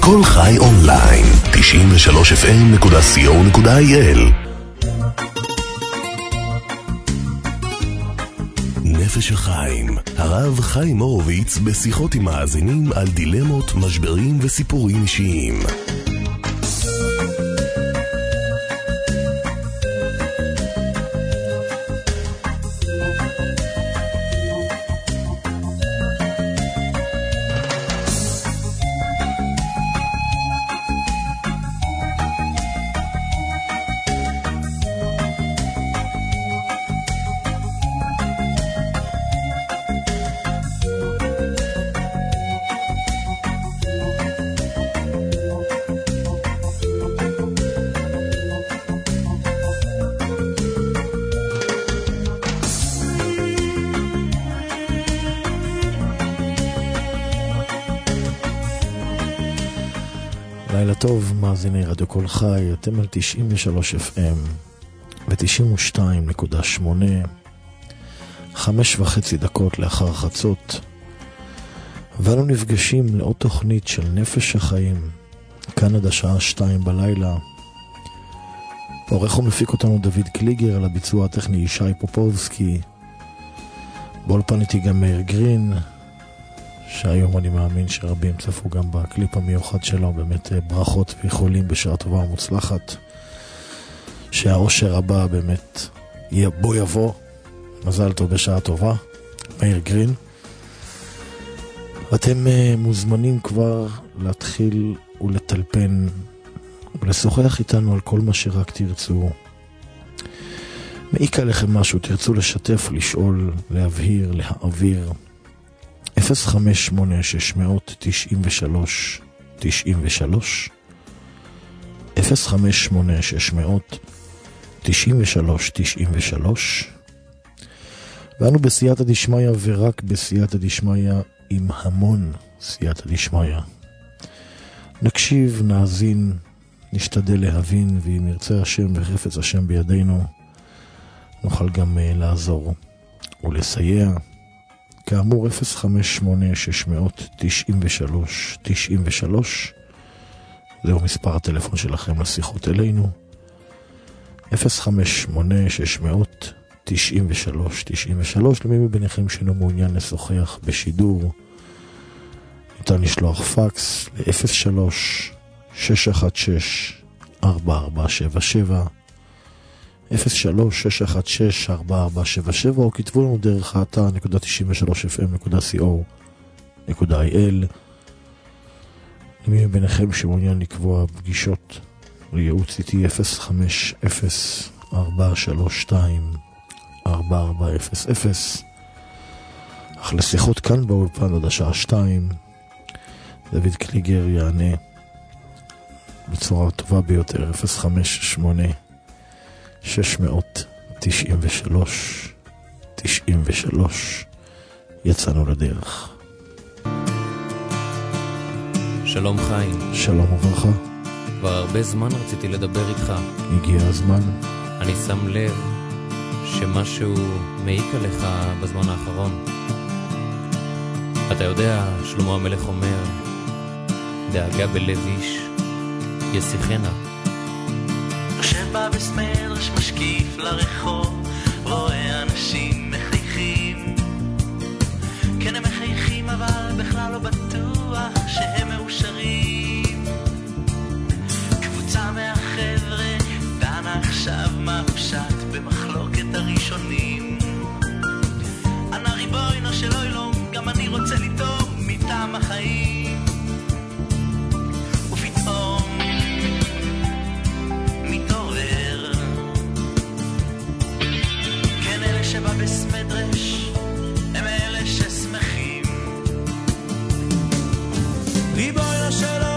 כל חי אונליין 93fm.co.il. נפש החיים, הרב חיים הורוביץ בשיחות עם מאזינים על דילמות, משברים וסיפורים אישיים. לילה טוב, מאזיני רדיו כל חי, אתם על 93 FM ו-92.8, 5.5 דקות לאחר חצות, ואנו נפגשים לעוד תוכנית של נפש החיים, כאן עד השעה 2 בלילה. עורך ומפיק אותנו דוד קליגר, על הביצוע הטכני ישי פופובסקי, באולפן איתי גם מאיר גרין, שהיום אני מאמין שרבים צפו גם בקליפ המיוחד שלו. באמת ברכות ויכולים בשעה טובה ומוצלחת, שהאושר הבא באמת בוא יבוא. מזל טוב בשעה טובה, מאיר גרין. אתם מוזמנים כבר להתחיל ולטלפן ולשוחח איתנו על כל מה שרק תרצו. מעיק עליכם משהו, תרצו לשתף, לשאול, להבהיר, להעביר. 058-693-93-93 058-693-93-93. ואנו בסייעתא דשמיא, ורק בסייעתא דשמיא, עם המון סייעתא דשמיא. נקשיב, נאזין, נשתדל להבין, ואם ירצה השם וחפץ השם בידינו, נוכל גם לעזור ולסייע. כאמור 058-693-93-93, זהו מספר הטלפון שלכם לשיחות אלינו. 058-693-93-93, למי מביניכם שאינו מעוניין לשוחח בשידור, ניתן לשלוח פקס ל-03-616-4477, 03-616-4477, או כתבו לנו דרך האתר .93fm.co.il. למי מביניכם שמעוניין לקבוע פגישות לייעוץ איתי, 050-432-4400. אך לשיחות כאן באולפן עד השעה 2, דוד קליגר יענה בצורה טובה ביותר. 058-693-93, יצאנו לדרך. שלום חיים. שלום וברכה. כבר הרבה זמן רציתי לדבר איתך. הגיע הזמן. אני שם לב שמשהו מעיק עליך בזמן האחרון. אתה יודע, שלמה המלך אומר, דאגה בלב איש ישיחנה. יושב בה בסמדרש, משקיף לרחוב, רואה אנשים מחייכים. כן הם מחייכים, אבל בכלל לא בטוח שהם מאושרים. קבוצה מהחבר'ה דנה עכשיו מה פשט במחלוקת הראשונים. אנא ריבונו של עולם, גם אני רוצה לטעום מטעם החיים. ופתאום מתעורר, כן אלה שבא בסמדרש הם אלה ששמחים. ריבונו של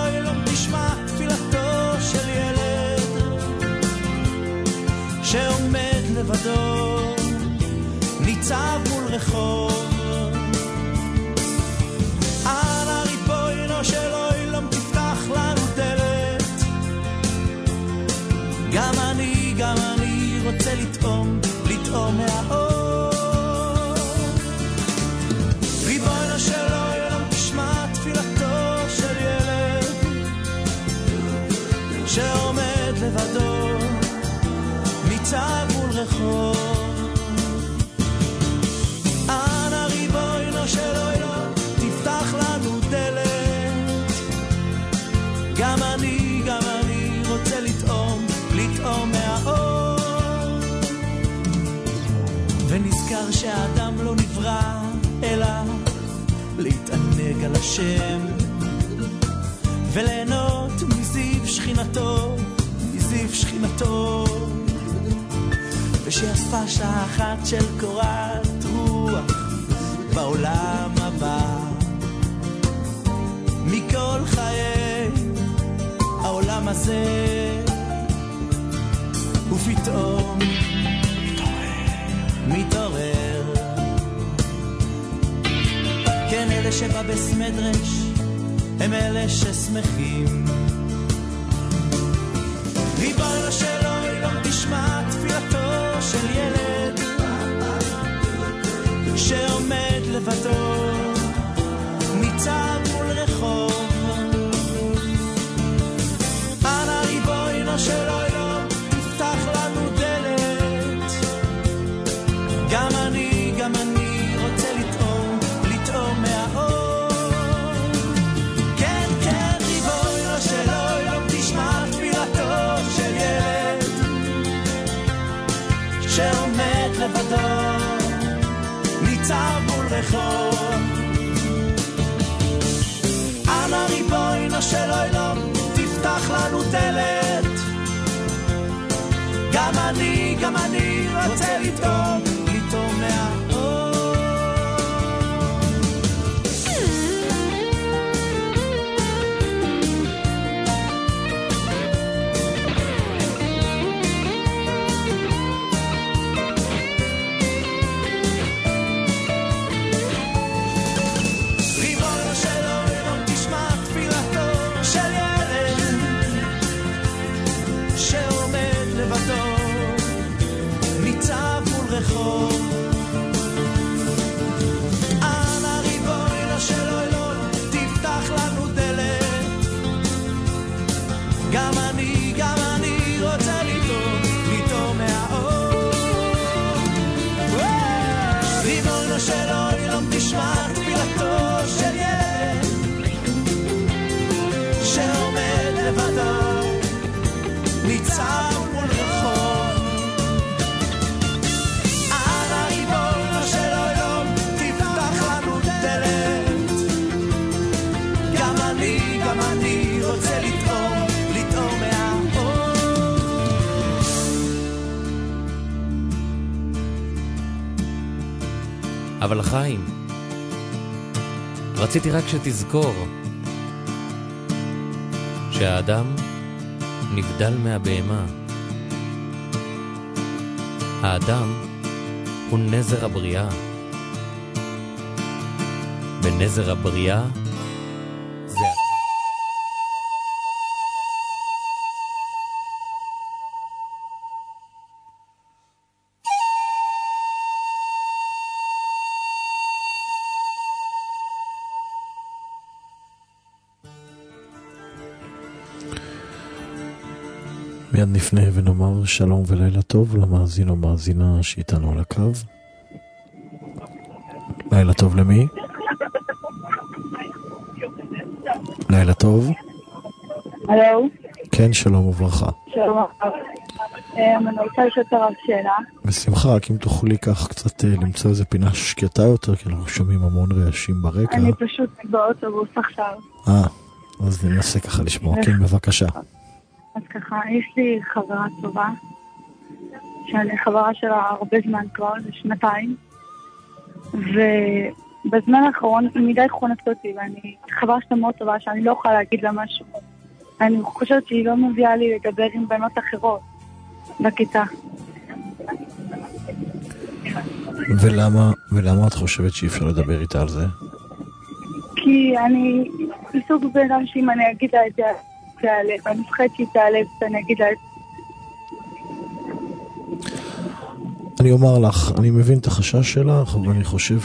שעומד לבדו ניצב מול רחוב. אנא ריבונו של עולם תפתח לנו דלת, גם אני רוצה לטעום מהאור, ונזכר שהאדם לא נברא אלא להתענג על השם וליהנות מזיו שכינתו, ושיפה שעה אחת של קורת רוח בעולם הבא. מכל חיי העולם הזה ופתאום מתעורר. כן, אלה שבא בסמדרש הם אלה ששמחים. ריבונו של עולם תשמע תפילתו של ילד שעומד לבדו ניצב מול רחוב. אנא ריבונו של עולם תפתח לנו דלת, גם אני רוצה לטעום מהאור. כן, ריבונו של עולם תשמע תפילתו של ילד שעומד לבדו ניצב מול רחוב. אנא ריבונו של עולם תפתח לנו דלת, גם אני רוצה לטעום מהאור. ריבונו של עולם תשמע תפילתו של ילד שעומד לבדו ניצב מול רחוב. אנא ריבונו של עולם תפתח לנו דלת, גם אני רוצה לטעום מהאור. ריבונו של עולם תשמע תפילתו של ילד שעומד לבדו ניצב מול רחוב. אנא ריבונו של עולם תפתח לנו דלת, גם אני רוצה לטעום מהאור. אבל חיים, רציתי רק שתזכור שהאדם נבדל מהבהמה. האדם הוא נזר הבריאה, ונזר הבריאה זה אתה. מיד נפנה ונאמר שלום ולילה טוב למאזין או מאזינה שאיתנו על הקו. לילה טוב למי? לילה טוב. הלו. כן, שלום וברכה. שלום. אני רוצה לשאול את הרב שאלה. בשמחה, רק אם תוכלי כך קצת למצוא איזה פינה שקטה יותר, כי אנחנו שומעים המון רעשים ברקע. אני פשוט באוטובוס עכשיו. אז ננסה ככה לשמוע. כן, בבקשה. אז ככה, יש לי חברה טובה, שאני חברה שלה הרבה זמן כבר, זה 2 ובזמן האחרון היא מדי חונקת אותי, ואני חברה שלה מאוד טובה שאני לא יכולה להגיד לה משהו. אני חושבת שהיא לא מביאה לי לדבר עם בנות אחרות בכיתה. ולמה את חושבת שאי אפשר לדבר איתה על זה? כי אני סוג בן אדם שאם אני אגיד לה את זה תעלב, אני מפחד שהיא תעלב, אני אגיד לה את זה. אני אומר לך, אני מבין את החשש שלך, אבל אני חושב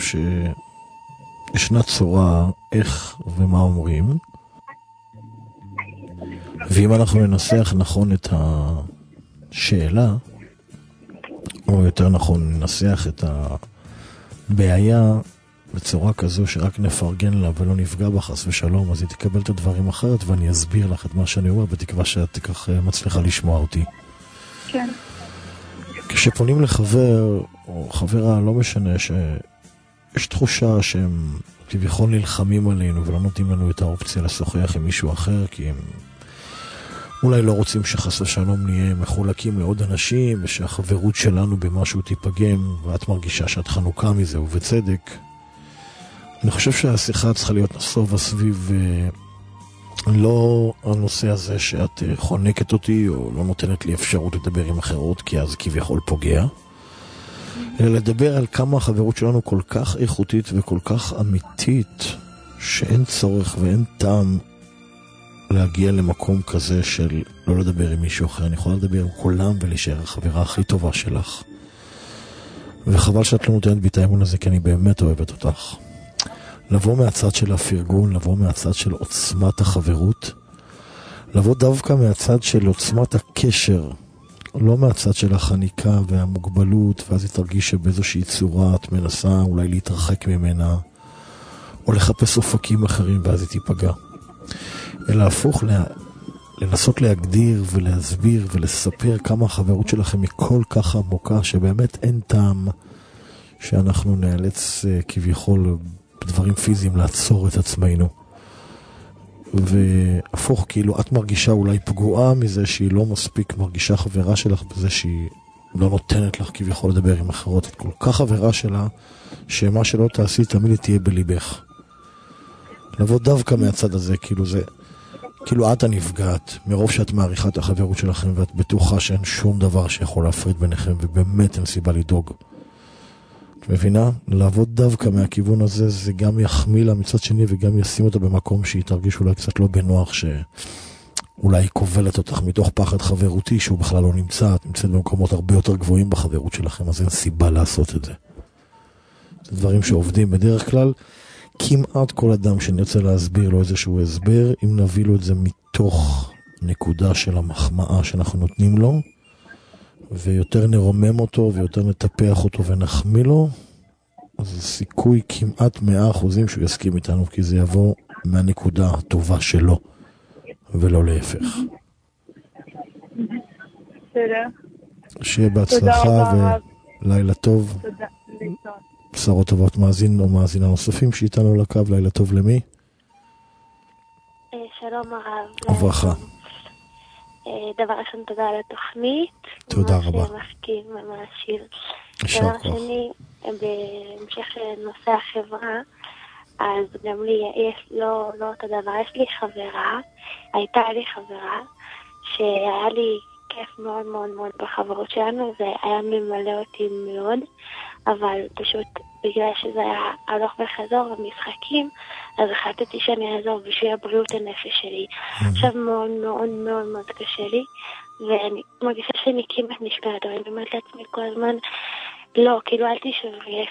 שישנה צורה איך ומה אומרים, ואם אנחנו ננסח נכון את השאלה, או יותר נכון ננסח את הבעיה בצורה כזו שרק נפרגן לה ולא נפגע בחס ושלום, אז היא תקבל את הדברים אחרת, ואני אסביר לך את מה שאני אומר, בתקווה שאת כך מצליחה לשמוע אותי. כן. כשפונים לחבר או חברה, לא משנה, שיש תחושה שהם כביכול נלחמים עלינו ולא נותנים לנו את האופציה לשוחח עם מישהו אחר, כי הם אולי לא רוצים שחס ושלום נהיה מחולקים לעוד אנשים, ושהחברות שלנו במשהו תיפגם, ואת מרגישה שאת חנוכה מזה, ובצדק. אני חושב שהשיחה צריכה להיות נסובה סביב לא הנושא הזה שאת חונקת אותי, או לא נותנת לי אפשרות לדבר עם אחרות, כי אז כביכול פוגע, אלא לדבר על כמה החברות שלנו כל כך איכותית וכל כך אמיתית, שאין צורך ואין טעם להגיע למקום כזה של לא לדבר עם מישהו אחר. אני יכולה לדבר עם כולם ולהישאר החברה הכי טובה שלך. וחבל שאת לא נותנת בי את האמון הזה, כי אני באמת אוהבת אותך. לבוא מהצד של הפרגון, לבוא מהצד של עוצמת החברות, לבוא דווקא מהצד של עוצמת הקשר, לא מהצד של החניקה והמוגבלות, ואז היא תרגיש שבאיזושהי צורה את מנסה אולי להתרחק ממנה, או לחפש אופקים אחרים ואז היא תיפגע. אלא הפוך, לנסות להגדיר ולהסביר ולספר כמה החברות שלכם היא כל כך עמוקה, שבאמת אין טעם שאנחנו נאלץ כביכול בדברים פיזיים לעצור את עצמנו. והפוך, כאילו את מרגישה אולי פגועה מזה שהיא לא מספיק מרגישה חברה שלך, בזה שהיא לא נותנת לך כביכול לדבר עם אחרות. את כל כך חברה שלה, שמה שלא תעשי תמיד תהיה בליבך. לבוא דווקא מהצד הזה, כאילו את הנפגעת, מרוב שאת מעריכה את החברות שלכם, ואת בטוחה שאין שום דבר שיכול להפריד ביניכם, ובאמת אין סיבה לדאוג. את מבינה? לעבוד דווקא מהכיוון הזה, זה גם יחמיא לה מצד שני, וגם ישים אותה במקום שהיא תרגיש אולי קצת לא בנוח, שאולי היא כובלת אותך מתוך פחד חברותי, שהוא בכלל לא נמצא, את נמצאת במקומות הרבה יותר גבוהים בחברות שלכם, אז אין סיבה לעשות את זה. זה דברים שעובדים בדרך כלל. כמעט כל אדם שנרצה להסביר לו איזשהו הסבר, אם נביא לו את זה מתוך נקודה של המחמאה שאנחנו נותנים לו, ויותר נרומם אותו ויותר נטפח אותו ונחמיא לו, אז סיכוי כמעט 100% שהוא יסכים איתנו, כי זה יבוא מהנקודה הטובה שלו ולא להפך. שיהיה בהצלחה ולילה טוב. תודה. בשורות טובות. מאזין או מאזינה נוספים שאיתנו לקו, לילה טוב למי? שלום הרב. וברכה. דבר ראשון, תודה על התוכנית. תודה רבה. ממש מחכים, ממש שיר. דבר שני, בהמשך לנושא החברה, אז גם לי יש לא אותו דבר, יש לי חברה, הייתה לי חברה, שהיה לי כיף מאוד מאוד מאוד בחברות שלנו, זה היה ממלא אותי מאוד, אבל פשוט בגלל שזה היה הלוך וחזור במשחקים, אז החלטתי שאני אעזור בשביל הבריאות הנפש שלי. עכשיו מאוד מאוד מאוד מאוד קשה לי, ואני מרגישה שאני כמעט נשברת, אבל אני אומרת לעצמי כל הזמן, לא, כאילו אל תשברי,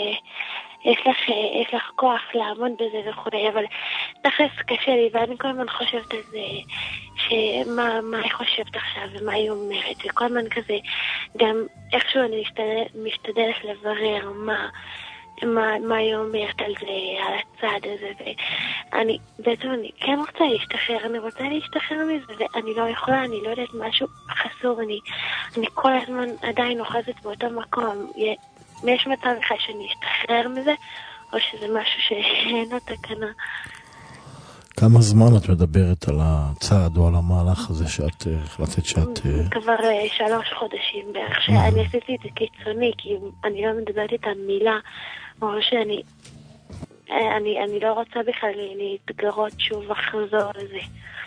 יש לך כוח לעמוד בזה וכו', אבל תכלס קשה לי, ואני כל הזמן חושבת על זה, מה היא חושבת עכשיו ומה היא אומרת, וכל הזמן כזה, גם איכשהו אני משתדלת לברר מה היא אומרת על זה, על הצד הזה, ואני בעצם אני כן רוצה להשתחרר, אני רוצה להשתחרר מזה, ואני לא יכולה, אני לא יודעת, משהו חסור, אני כל הזמן עדיין אוחזת באותו מקום. יש מצב אחד שאני אשתחרר מזה, או שזה משהו שאין לו תקנה. כמה זמן את מדברת על הצעד או על המהלך הזה שאת החלטת שאת... כבר 3 חודשים בערך, שאני עשיתי את זה קיצוני, כי אני לא מדברת את המילה, או שאני לא רוצה בכלל להתגרות שוב לחזור לזה.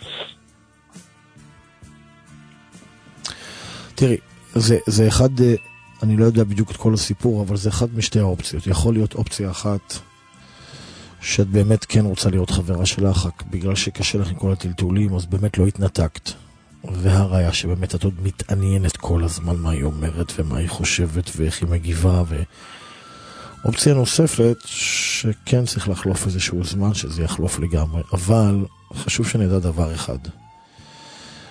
תראי, זה אחד, אני לא יודע בדיוק את כל הסיפור, אבל זה אחד משתי האופציות. יכול להיות אופציה אחת, שאת באמת כן רוצה להיות חברה שלך, רק בגלל שקשה לך עם כל הטלטולים, אז באמת לא התנתקת. והראיה שבאמת את עוד מתעניינת כל הזמן מה היא אומרת, ומה היא חושבת, ואיך היא מגיבה, אופציה נוספת, שכן צריך לחלוף איזשהו זמן, שזה יחלוף לגמרי. אבל חשוב שנדע דבר אחד.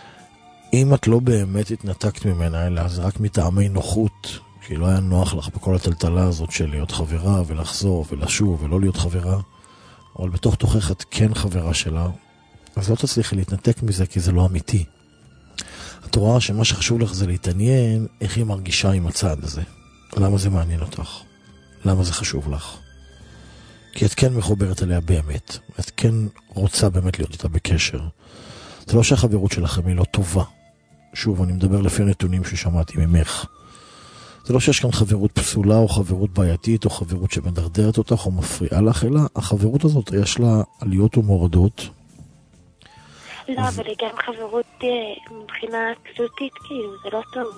אם את לא באמת התנתקת ממנה, אלא זה רק מטעמי נוחות, כי לא היה נוח לך בכל הטלטלה הזאת של להיות חברה ולחזור ולשוב ולא להיות חברה, אבל בתוך תוכך את כן חברה שלה, אז לא תצליחי להתנתק מזה כי זה לא אמיתי. את רואה שמה שחשוב לך זה להתעניין איך היא מרגישה עם הצעד הזה. למה זה מעניין אותך? למה זה חשוב לך? כי את כן מחוברת אליה באמת. את כן רוצה באמת להיות איתה בקשר. זה לא שהחברות שלכם היא לא טובה. שוב, אני מדבר לפי הנתונים ששמעתי ממך. זה לא שיש כאן חברות פסולה או חברות בעייתית או חברות שמדרדרת אותך או מפריעה לך, אלא החברות הזאת יש לה עליות ומורדות. לא, אבל היא גם חברות מבחינה פשוטית, כאילו, זה לא טוב.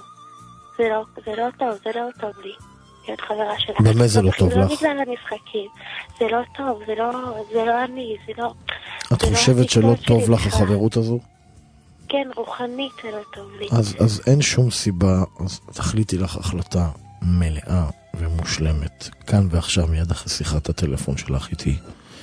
זה לא טוב לי. להיות חברה שלך. באמת זה לא טוב לך? לא בגלל המשחקים. זה לא טוב, זה לא אני, זה לא... את חושבת שלא טוב לך החברות הזו? כן, רוחנית זה לא טוב לי. אז אין שום סיבה, אז תחליטי לך החלטה מלאה ומושלמת, כאן ועכשיו מיד אחרי שיחת הטלפון שלך איתי,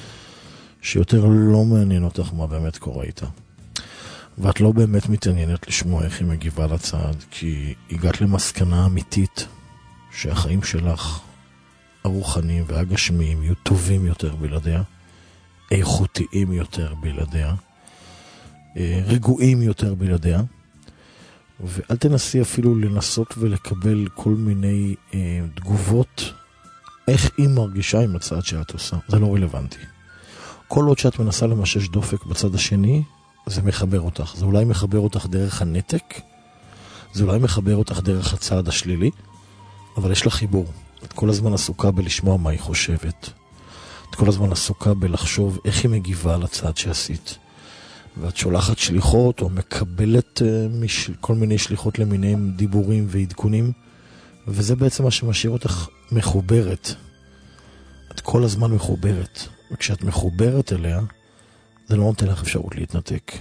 שיותר לא מעניין אותך מה באמת קורה איתה. ואת לא באמת מתעניינת לשמוע איך היא מגיבה לצעד, כי הגעת למסקנה אמיתית שהחיים שלך הרוחניים והגשמיים יהיו טובים יותר בלעדיה, איכותיים יותר בלעדיה, רגועים יותר בלעדיה, ואל תנסי אפילו לנסות ולקבל כל מיני תגובות איך היא מרגישה עם הצעד שאת עושה. זה לא רלוונטי. כל עוד שאת מנסה למשש דופק בצד השני, זה מחבר אותך. זה אולי מחבר אותך דרך הנתק, זה אולי מחבר אותך דרך הצעד השלילי, אבל יש לה חיבור. את כל הזמן עסוקה בלשמוע מה היא חושבת. את כל הזמן עסוקה בלחשוב איך היא מגיבה לצעד שעשית. ואת שולחת שליחות או מקבלת כל מיני שליחות למיניהם דיבורים ועדכונים, וזה בעצם מה שמשאיר אותך מחוברת. את כל הזמן מחוברת, וכשאת מחוברת אליה, זה לא נותן לך אפשרות להתנתק.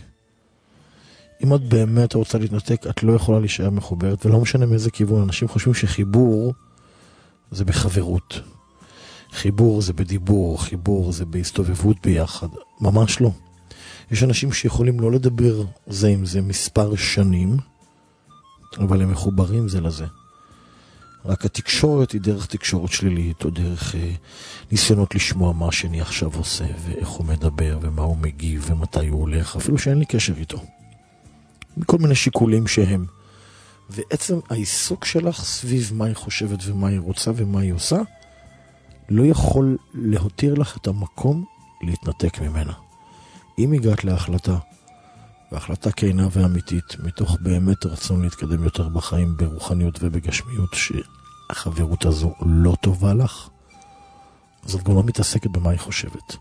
אם את באמת רוצה להתנתק, את לא יכולה להישאר מחוברת, ולא משנה מאיזה כיוון. אנשים חושבים שחיבור זה בחברות. חיבור זה בדיבור, חיבור זה בהסתובבות ביחד. ממש לא. יש אנשים שיכולים לא לדבר זה עם זה מספר שנים, אבל הם מחוברים זה לזה. רק התקשורת היא דרך תקשורת שלילית, או דרך ניסיונות לשמוע מה שאני עכשיו עושה, ואיך הוא מדבר, ומה הוא מגיב, ומתי הוא הולך, אפילו שאין לי קשר איתו. מכל מיני שיקולים שהם. ועצם העיסוק שלך סביב מה היא חושבת, ומה היא רוצה, ומה היא עושה, לא יכול להותיר לך את המקום להתנתק ממנה. אם הגעת להחלטה, והחלטה כנה ואמיתית, מתוך באמת רצון להתקדם יותר בחיים ברוחניות ובגשמיות, שהחברות הזו לא טובה לך, אז את גם לא מתעסקת במה היא חושבת.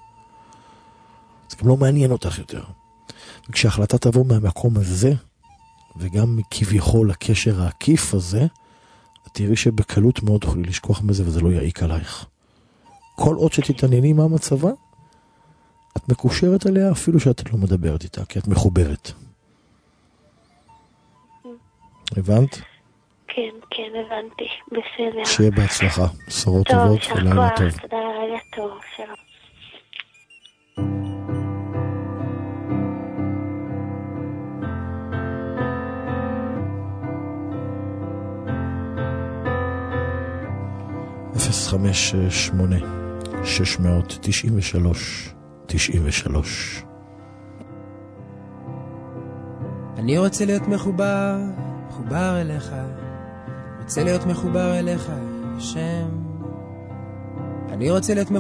זה גם לא מעניין אותך יותר. וכשההחלטה תבוא מהמקום הזה, וגם כביכול הקשר העקיף הזה, את תראי שבקלות מאוד תוכלי לשכוח מזה, וזה לא יעיק עלייך. כל עוד שתתענייני מה מצבה, את מקושרת עליה אפילו שאת לא מדברת איתה, כי את מחוברת. הבנת? כן, הבנתי. בסדר. שיהיה בהצלחה. בשורות טובות ולילה טוב. תודה, לילה טוב. שלום. אפס 5-8-693-93. אני רוצה להיות מחובר אליך, רוצה להיות מחובר אליך, השם. אני רוצה להיות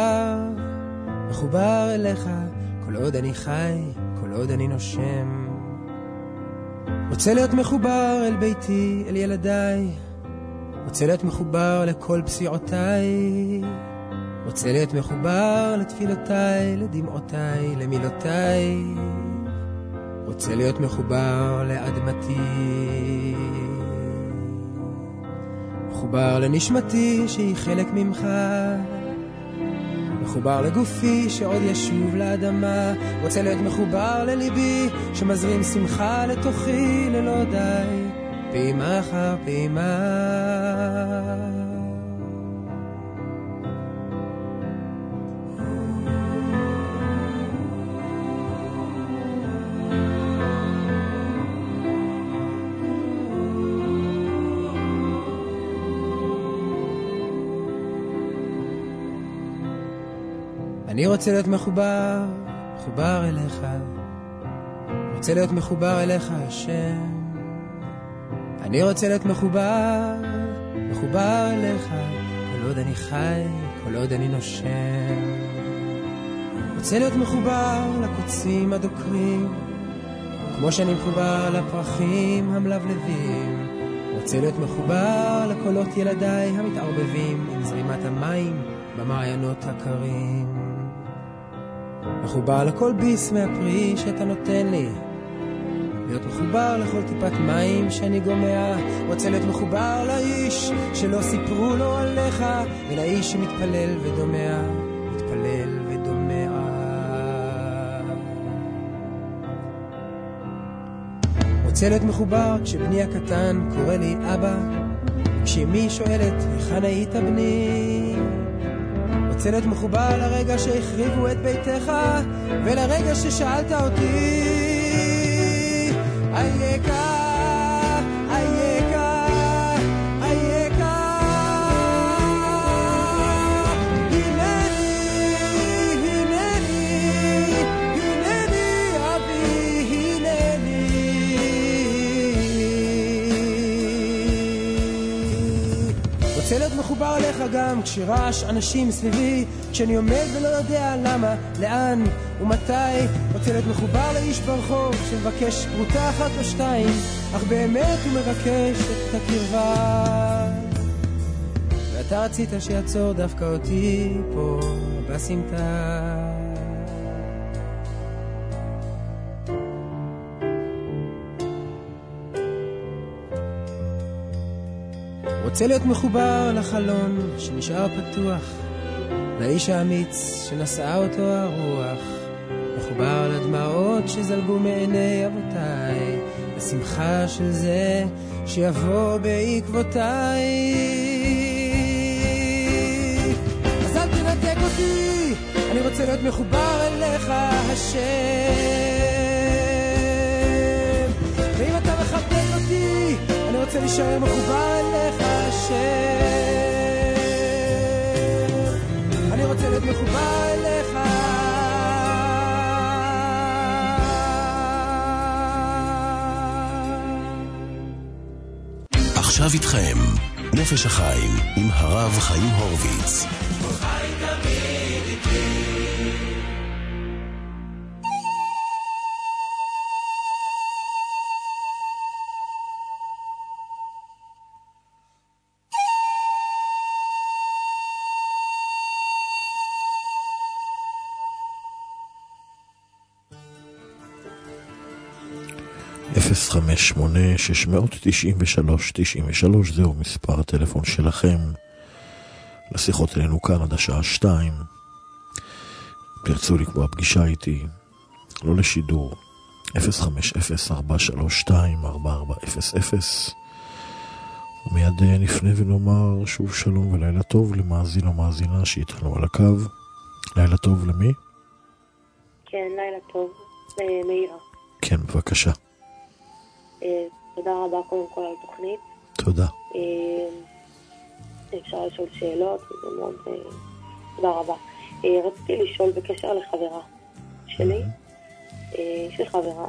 מחובר אליך, כל עוד אני חי, כל עוד אני נושם. רוצה להיות מחובר אל ביתי, אל ילדיי, רוצה להיות מחובר לכל פסיעותיי, רוצה להיות מחובר לתפילותיי, לדמעותיי, למילותיי, רוצה להיות מחובר לאדמתי, מחובר לנשמתי שהיא חלק ממך, מחובר לגופי שעוד ישוב לאדמה, רוצה להיות מחובר לליבי שמזרים שמחה לתוכי ללא די, פעימה אחר פעימה. אני רוצה להיות מחובר, מחובר אליך, רוצה להיות מחובר אליך השם. אני רוצה להיות מחובר, מחובר אליך, כל עוד אני חי, כל עוד אני נושם. רוצה להיות מחובר לקוצים הדוקרים, כמו שאני מחובר לפרחים המלבלבים. רוצה להיות מחובר לקולות ילדיי המתערבבים עם זרימת המים במעיינות הקרים. מחובר לכל ביס מהפרי שאתה נותן לי, להיות מחובר לכל טיפת מים שאני גומע. רוצה להיות מחובר לאיש שלא סיפרו לו עליך, ולאיש שמתפלל ודומע, מתפלל ודומע. רוצה להיות מחובר כשבני הקטן קורא לי אבא, כשאמי שואלת היכן היית בני. רוצה להיות מחובר לרגע שהחריבו את ביתך, ולרגע ששאלת אותי אייכה, אייכה, אייכה. הנני, הנני, הנני אבי, הנני. רוצה להיות מחובר אליך גם כשרעש אנשים סביבי, כשאני עומד ולא יודע למה, לאן ומתי. רוצה להיות מחובר לאיש ברחוב שמבקש פרוטה אחת או שתיים, אך באמת הוא מבקש את הקרבה. ואתה רצית שיעצור דווקא אותי פה בסמטה. רוצה להיות מחובר לחלון שנשאר פתוח, לאיש האמיץ שנשאה אותו הרוח. מחובר לדמעות שזלגו מעיני אבותיי, לשמחה של זה שיבוא בעקבותיי. אז אל תנתק אותי, אני רוצה להיות מחובר אליך השם. ואם אתה מחבק אותי, אני רוצה להישאר מחובר אליך השם. אני רוצה להיות מחובר אליך. עכשיו איתכם נפש החיים עם הרב חיים הורוביץ. חי תמיד איתי. 058-693-93, זהו מספר הטלפון שלכם לשיחות אלינו כאן עד השעה 2. תרצו לקבוע פגישה איתי, לא לשידור, 050-432-4400, ומיד נפנה ונאמר שוב שלום ולילה טוב למאזין או מאזינה שאיתנו על הקו. לילה טוב למי? כן, לילה טוב, מאירה. כן, בבקשה. תודה רבה קודם כל על התוכנית. תודה. אפשר לשאול שאלות, וזה מאוד... תודה רבה. רציתי לשאול בקשר לחברה שלי. יש לי חברה.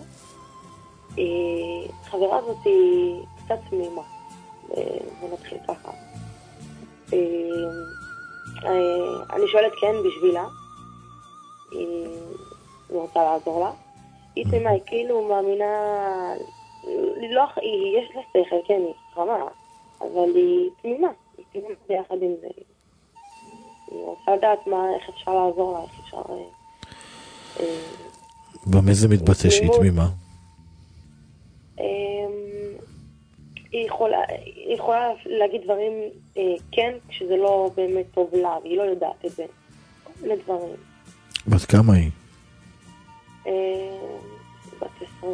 חברה הזאת היא קצת תמימה. ונתחיל ככה. אני שואלת כן בשבילה. אני רוצה לעזור לה. היא תמימה, היא כאילו מאמינה... לא, יש לה שכל, כן, היא חכמה, אבל היא תמימה, היא תמימה ביחד עם זה. אני רוצה לדעת איך אפשר לעזור לה, איך אפשר... במה זה מתבטא שהיא תמימה? היא יכולה להגיד דברים כן, כשזה לא באמת טוב לה, והיא לא יודעת את זה. כל מיני דברים. בת כמה היא? בת 20.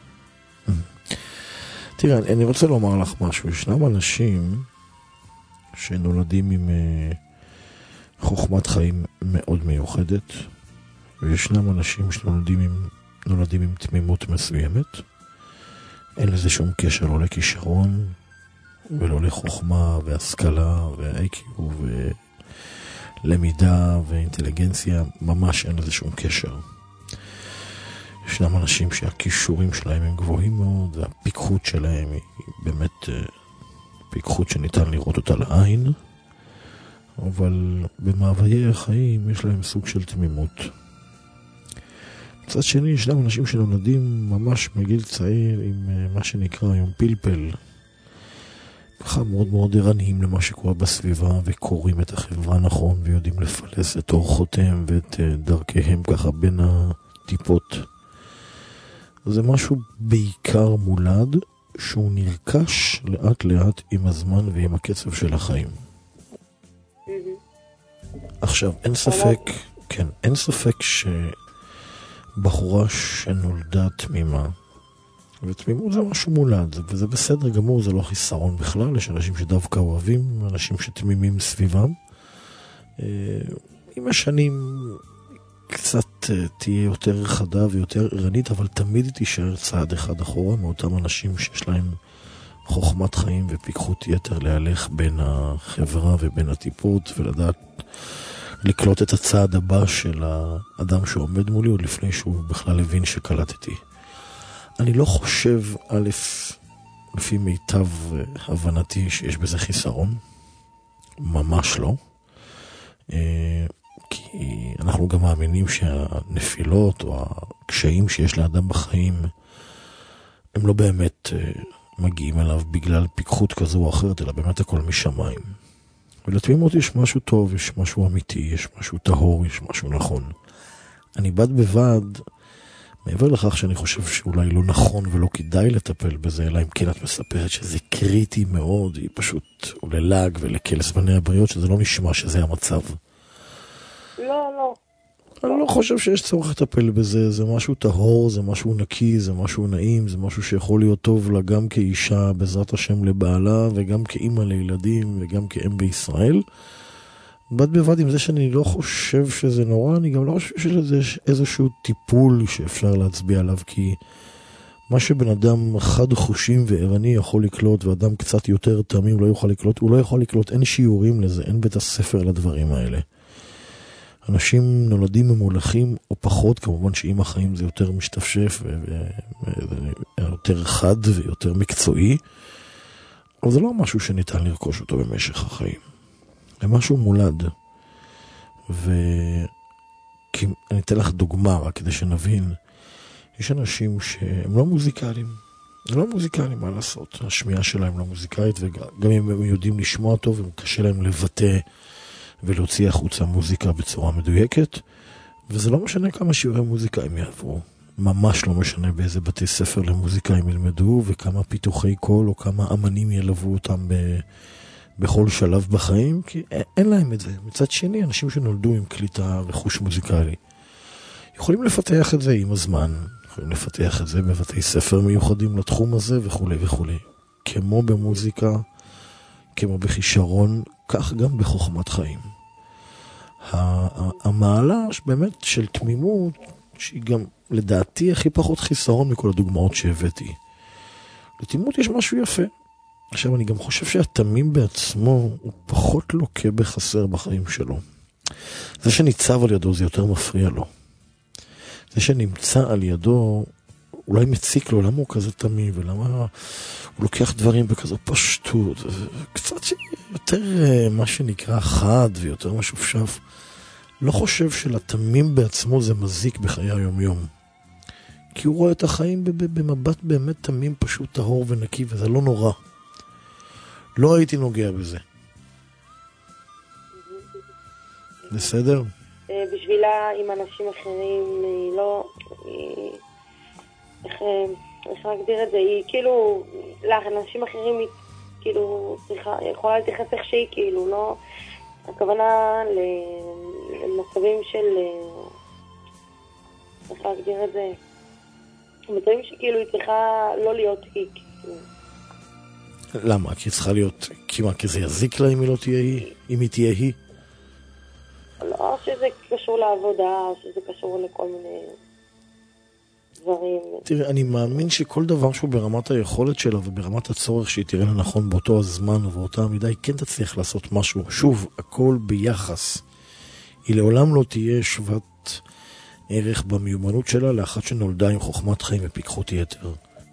תראה, אני רוצה לומר לך משהו. ישנם אנשים שנולדים עם חוכמת חיים מאוד מיוחדת, וישנם אנשים שנולדים עם תמימות מסוימת. אין לזה שום קשר לא לכישרון ולא לחוכמה והשכלה ו-IQ למידה ואינטליגנציה ממש אין לזה שום קשר. ישנם אנשים שהכישורים שלהם הם גבוהים מאוד, והפיקחות שלהם היא באמת פיקחות שניתן לראות אותה לעין, אבל במאוויי החיים יש להם סוג של תמימות. מצד שני, ישנם אנשים שנולדים ממש מגיל צעיר עם מה שנקרא היום פלפל, ככה מאוד מאוד ערניים למה שקורה בסביבה, וקוראים את החברה נכון, ויודעים לפלס את אורחותיהם ואת דרכיהם ככה בין הטיפות. זה משהו בעיקר מולד, שהוא נרכש לאט לאט עם הזמן ועם הקצב של החיים. עכשיו, אין ספק שבחורה שנולדה תמימה, ותמימות זה משהו מולד, וזה בסדר גמור, זה לא חיסרון בכלל, יש אנשים שדווקא אוהבים, אנשים שתמימים סביבם. עם השנים קצת תהיה יותר חדה ויותר ערנית, אבל תמיד תישאר צעד אחד אחורה מאותם אנשים שיש להם חוכמת חיים ופיקחות יתר להלך בין החברה ובין הטיפות, ולדעת לקלוט את הצעד הבא של האדם שעומד מולי, עוד לפני שהוא בכלל הבין שקלטתי. אני לא חושב, לפי מיטב הבנתי, שיש בזה חיסרון. ממש לא. כי אנחנו גם מאמינים שהנפילות או הקשיים שיש לאדם בחיים הם לא באמת מגיעים אליו בגלל פיקחות כזו או אחרת, אלא באמת הכל משמיים. ולתמימות יש משהו טוב, יש משהו אמיתי, יש משהו טהור, יש משהו נכון. אני בד בבד, מעבר לכך שאני חושב שאולי לא נכון ולא כדאי לטפל בזה, אלא אם כן את מספרת שזה קריטי מאוד, היא פשוט ללעג ולקל זמני הבריות, שזה לא נשמע שזה המצב. לא. אני לא חושב שיש צורך לטפל בזה, זה משהו טהור, זה משהו נקי, זה משהו נעים, זה משהו שיכול להיות טוב לה גם כאישה בעזרת השם לבעלה, וגם כאימא לילדים, וגם כאם בישראל. בד בבד עם זה שאני לא חושב שזה נורא, אני גם לא חושב שזה איזשהו טיפול שאפשר להצביע עליו, כי מה שבן אדם חד חושים וערני יכול לקלוט, ואדם קצת יותר תמים לא יוכל לקלוט, הוא לא יכול לקלוט, אין שיעורים לזה, אין בית הספר לדברים האלה. אנשים נולדים ממולכים או פחות, כמובן שעם החיים זה יותר משתפשף ויותר חד ויותר מקצועי, אבל זה לא משהו שניתן לרכוש אותו במשך החיים. זה משהו מולד. ואני אתן לך דוגמה רק כדי שנבין, יש אנשים שהם לא מוזיקליים. הם לא מוזיקליים, מה לעשות? השמיעה שלהם לא מוזיקלית, וגם אם הם יודעים לשמוע טוב, הם קשה להם לבטא ולהוציא החוצה מוזיקה בצורה מדויקת, וזה לא משנה כמה שיעורי מוזיקה הם יעברו. ממש לא משנה באיזה בתי ספר למוזיקה הם ילמדו, וכמה פיתוחי קול או כמה אמנים ילוו אותם בכל שלב בחיים, כי אין להם את זה. מצד שני, אנשים שנולדו עם קליטה וחוש מוזיקלי, יכולים לפתח את זה עם הזמן, יכולים לפתח את זה בבתי ספר מיוחדים לתחום הזה וכו' וכו'. כמו במוזיקה, כמו בכישרון, כך גם בחוכמת חיים. המעלה באמת של תמימות, שהיא גם לדעתי הכי פחות חיסרון מכל הדוגמאות שהבאתי. לתמימות יש משהו יפה. עכשיו אני גם חושב שהתמים בעצמו הוא פחות לוקה בחסר בחיים שלו. זה שניצב על ידו זה יותר מפריע לו. זה שנמצא על ידו אולי מציק לו למה הוא כזה תמים, ולמה הוא לוקח דברים בכזו פשטות, וקצת יותר מה שנקרא חד ויותר משופשף. לא חושב שלתמים בעצמו זה מזיק בחיי היום-יום. כי הוא רואה את החיים במבט באמת תמים, פשוט טהור ונקי, וזה לא נורא. לא הייתי נוגע בזה. בסדר? בשבילה עם אנשים אחרים היא לא... איך להגדיר את זה? היא כאילו... לאנשים אחרים היא כאילו יכולה להתייחס איך שהיא, כאילו לא... הכוונה למצבים של... איך להגדיר את זה? מצבים שכאילו היא צריכה לא להיות היא, כאילו... למה? כי היא צריכה להיות... כי זה יזיק לה אם היא לא תהיה היא? אם היא תהיה היא? לא שזה קשור לעבודה, שזה קשור לכל מיני דברים. תראה, אני מאמין שכל דבר שהוא ברמת היכולת שלה וברמת הצורך שהיא תראה לנכון באותו הזמן ובאותה המידה, היא כן תצליח לעשות משהו. שוב, הכל ביחס. היא לעולם לא תהיה שוות ערך במיומנות שלה לאחת שנולדה עם חוכמת חיים ופיקחות יתר.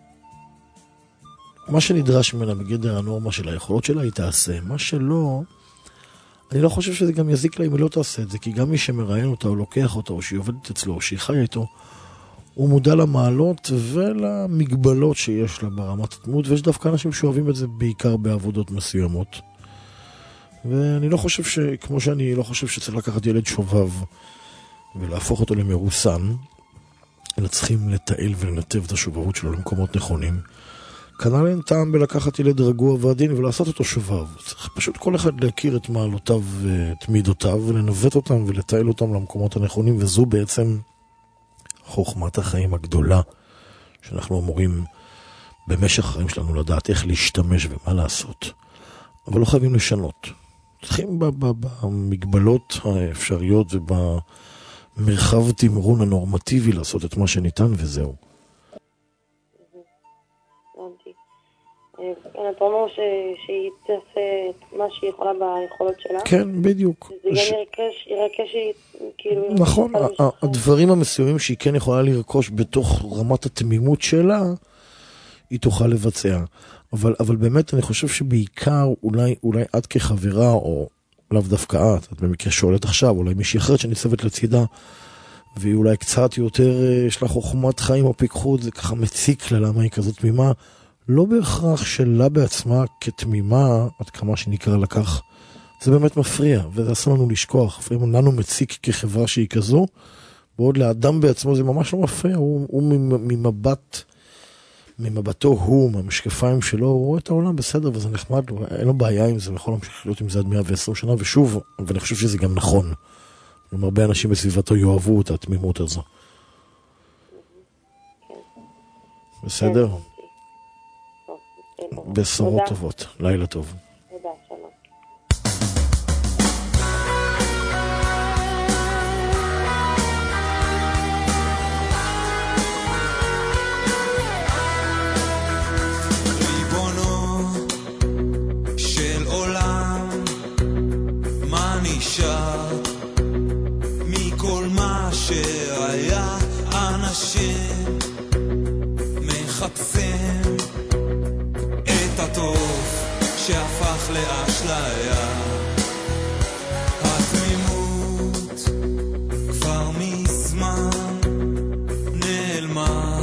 מה שנדרש ממנה בגדר הנורמה של היכולות שלה היא תעשה. מה שלא, אני לא חושב שזה גם יזיק לה אם היא לא תעשה את זה, כי גם מי שמראיין אותה או לוקח אותה או שהיא עובדת אצלו או שהיא חיה איתו, הוא מודע למעלות ולמגבלות שיש לה ברמת הדמות, ויש דווקא אנשים שאוהבים את זה בעיקר בעבודות מסוימות. ואני לא חושב כמו שאני לא חושב שצריך לקחת ילד שובב ולהפוך אותו למרוסן, אלא צריכים לתעל ולנתב את השובבות שלו למקומות נכונים. כנראה אין טעם בלקחת ילד רגוע ועדין ולעשות אותו שובב. צריך פשוט כל אחד להכיר את מעלותיו ואת מידותיו ולנווט אותם ולתעל אותם למקומות הנכונים, וזו בעצם חוכמת החיים הגדולה שאנחנו אמורים במשך החיים שלנו לדעת איך להשתמש ומה לעשות. אבל לא חייבים לשנות. צריכים במגבלות האפשריות ובמרחב תמרון הנורמטיבי לעשות את מה שניתן וזהו. אתה אומר שהיא תעשה את מה שהיא יכולה ביכולות שלה? כן, בדיוק. זה גם ירכש כאילו... נכון, הדברים המסוימים שהיא כן יכולה לרכוש בתוך רמת התמימות שלה, היא תוכל לבצע. אבל באמת אני חושב שבעיקר אולי את כחברה, או לאו דווקא את במקרה שואלת עכשיו, אולי מישהי אחרת שניצבת לצידה, והיא אולי קצת יותר יש לה חוכמת חיים או פיקחות, זה ככה מציק לה למה היא כזאת תמימה, לא בהכרח שלה בעצמה כתמימה, עד כמה שנקרא לקח, זה באמת מפריע, וזה עשה לנו לשכוח, לפעמים לנו מציק כחברה שהיא כזו, ועוד לאדם בעצמו זה ממש לא מפריע, הוא ממבטו הוא, מהמשקפיים שלו, הוא רואה את העולם בסדר, וזה נחמד, אין לו בעיה עם זה, יכול להמשיך להיות עם זה עד 120 שנה, ושוב, ואני חושב שזה גם נכון, הרבה אנשים בסביבתו יאהבו את התמימות הזו. בסדר? בשורות טובות, לילה טוב. תודה, שלום. ריבונו של עולם, מה נשאר מכל מה שהיה? אנשים מחפשים הטוב שהפך לאשליה, התמימות כבר מזמן נעלמה,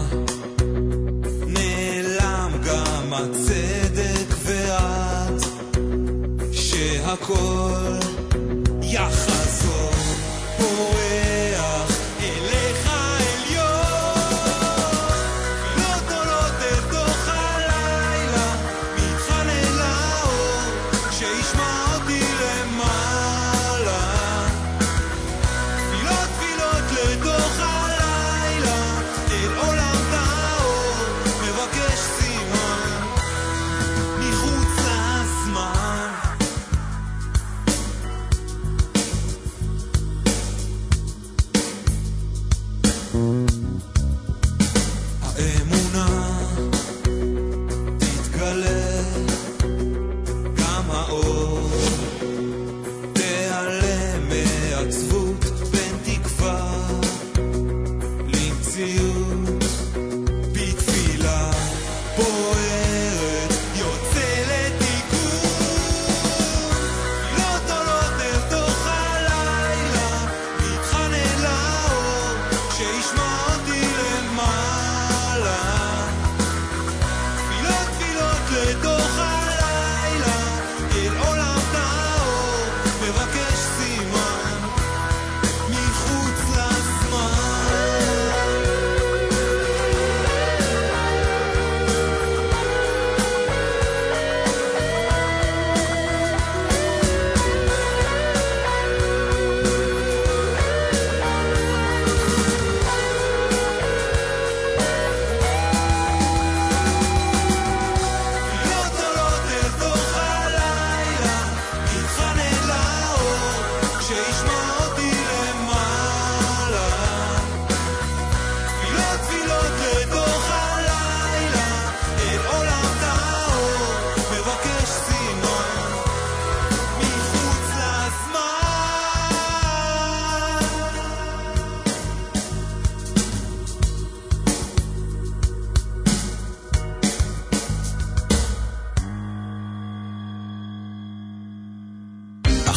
נעלם גם הצדק ואת, שהכל יחזור פורח אליך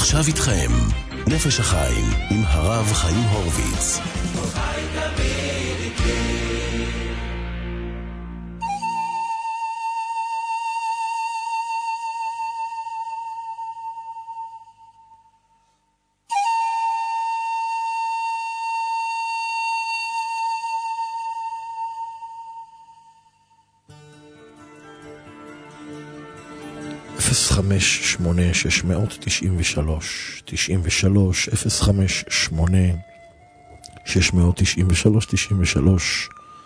עכשיו איתכם, נפש החיים עם הרב חיים הורוביץ. חמש שמונה 693 93 058 693 93.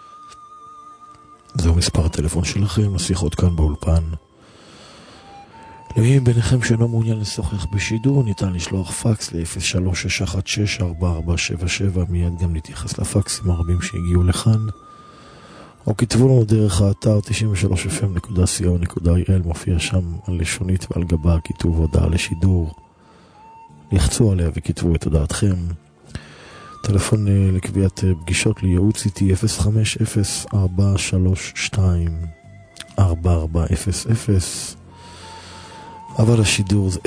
זהו מספר הטלפון שלכם לשיחות כאן באולפן. למי ביניכם שאינו מעוניין לשוחח בשידור, ניתן לשלוח פקס ל-03164477. מיד גם נתייחס לפקסים הרבים שהגיעו לכאן, או כתבו לנו דרך האתר 93fm.co.il. מופיע שם על לשונית ועל גבה כיתוב הודעה לשידור. לחצו עליה וכתבו את הודעתכם. טלפון לקביעת פגישות לייעוץ איתי 050-432-4400. אבל השידור זה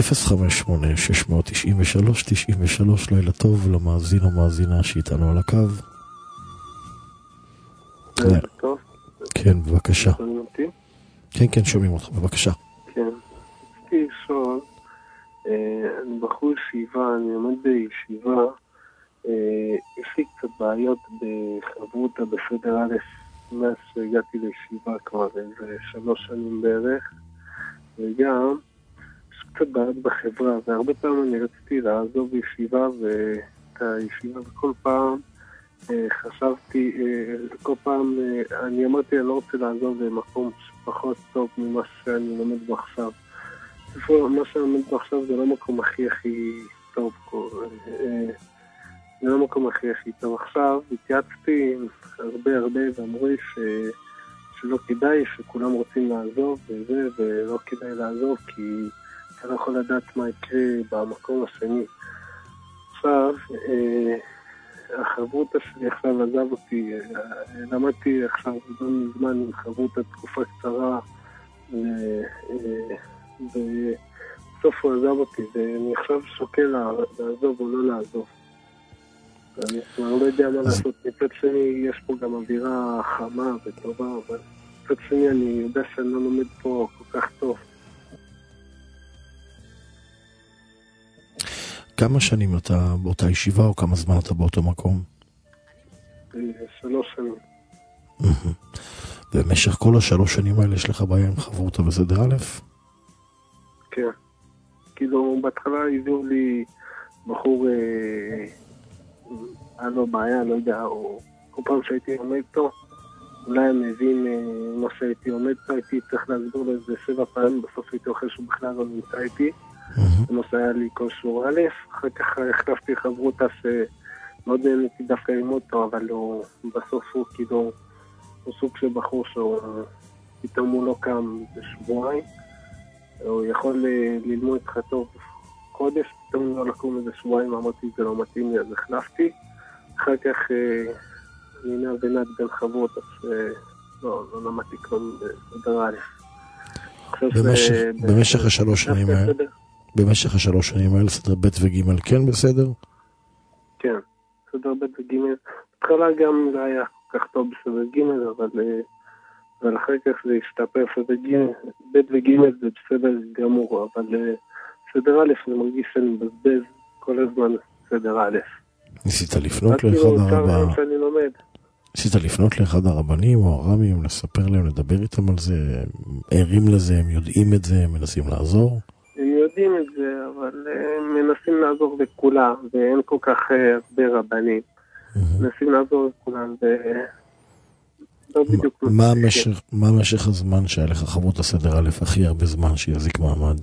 058-693-93. לילה טוב למאזין או מאזינה שאיתנו על הקו. טוב. כן, בבקשה. כן, שומעים אותך, בבקשה. כן, רציתי לשאול, אני בחור ישיבה, אני עומד בישיבה, יש לי קצת בעיות בחברותה בסדר א', מאז שהגעתי לישיבה כבר איזה 3 שנים בערך, וגם יש קצת בעיות בחברה, והרבה פעמים אני רציתי לעזוב ישיבה ואת הישיבה, וכל פעם חשבתי, כל פעם אני אמרתי אני לא רוצה לעזוב במקום פחות טוב ממה שאני לומד בו עכשיו. מה שאני לומד בו עכשיו זה לא מקום הכי טוב, זה לא מקום הכי טוב. עכשיו התייעצתי הרבה ואמרו לי שלא כדאי, שכולם רוצים לעזוב וזה, ולא כדאי לעזוב כי אתה לא יכול לדעת מה יקרה במקום השני. עכשיו החברותה שלי עכשיו עזב אותי, למדתי עכשיו מזמן עם חברותה תקופה קצרה, ובסוף הוא עזב אותי, ואני עכשיו שוקל לעזוב או לא לעזוב. אני לא יודע מה לעשות. מצד שני יש פה גם אווירה חמה וטובה, אבל מצד שני אני יודע שאני לא לומד פה כל כך טוב. כמה שנים אתה באותה ישיבה, או כמה זמן אתה באותו מקום? 3 שנים. במשך כל 3 שנים האלה יש לך בעיה עם חברותה בסדר א'? כן. כאילו בהתחלה הביאו לי בחור, היה לו בעיה, לא יודע, או כל פעם שהייתי עומד איתו, אולי אני מבין מה שהייתי עומד איתו, הייתי צריך להסביר לו איזה 7 פעמים, בסוף הייתי אוכל שהוא בכלל לא נמצא איתי. זה היה לי כל שור א', אחר כך החלפתי חברותה שמאוד נהניתי דווקא ללמוד אותו, אבל בסוף הוא כאילו, הוא סוג של בחור שהוא פתאום הוא לא קם בשבועיים, הוא יכול ללמוד איתך טוב חודש, פתאום לא לקום איזה שבועיים, אמרתי זה לא מתאים לי, אז החלפתי. אחר כך אני נעבנת בין חברות, אז לא למדתי כלום בסדר א'. במשך 3 שנים האלה? במשך 3 שנים האלה סדר ב' וג' כן בסדר? כן, סדר ב' וג'. התחלה גם זה היה כל כך טוב בסדר ג', אבל אחר כך זה השתפר סדר ג', ב' וג' זה בסדר גמור, אבל סדר א' זה מרגיש שאני מבזבז כל הזמן סדר א'. ניסית לפנות לאחד הרבנים או הרמים, לספר להם, לדבר איתם על זה, ערים לזה, הם יודעים את זה, הם מנסים לעזור? הם יודעים את זה, אבל מנסים לעזור לכולם, ואין כל כך הרבה רבנים. מנסים לעזור לכולם, ולא בדיוק... מה משך הזמן שהיה לך חברות הסדר א' הכי הרבה זמן שיזיק מעמד?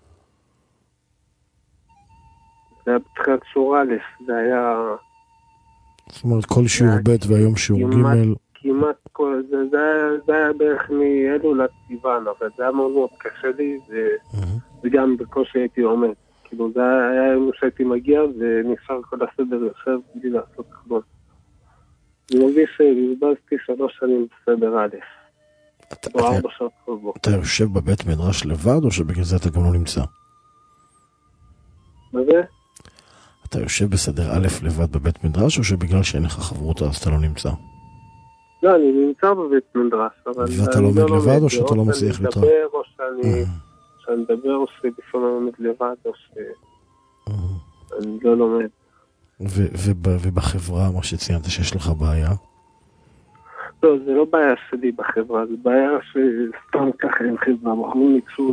זה היה בתחילת שור א', זה היה... זאת אומרת, כל שיעור ב' והיום שיעור ג'. כמעט כל זה, זה היה בערך מאלו לסיוון, אבל זה היה מאוד מאוד קשה לי, וגם בקושי הייתי עומד. כאילו זה היה יום שהייתי מגיע, ונשאר כל הסדר יושב בלי לעשות כלום. אני מרגיש שבזבזתי 3 שנים בסדר א', או 4 שעות כל בוקר. אתה יושב בבית מדרש לבד, או שבגלל זה אתה גם לא נמצא? מה זה? אתה יושב בסדר א' לבד בבית מדרש, או שבגלל שאין לך חברות אז אתה לא נמצא? לא, אני נמצא בבית מדרש, אבל... ואתה לומד לבד או שאתה לא מצליח לתראה? או שאני מדבר, או שלפעמים לומד לבד, או שאני לא לומד. ובחברה, מה שציינת שיש לך בעיה? לא, זה לא בעיה שלי בחברה, זה בעיה שסתם ככה אין חברה. בחורים ניגשו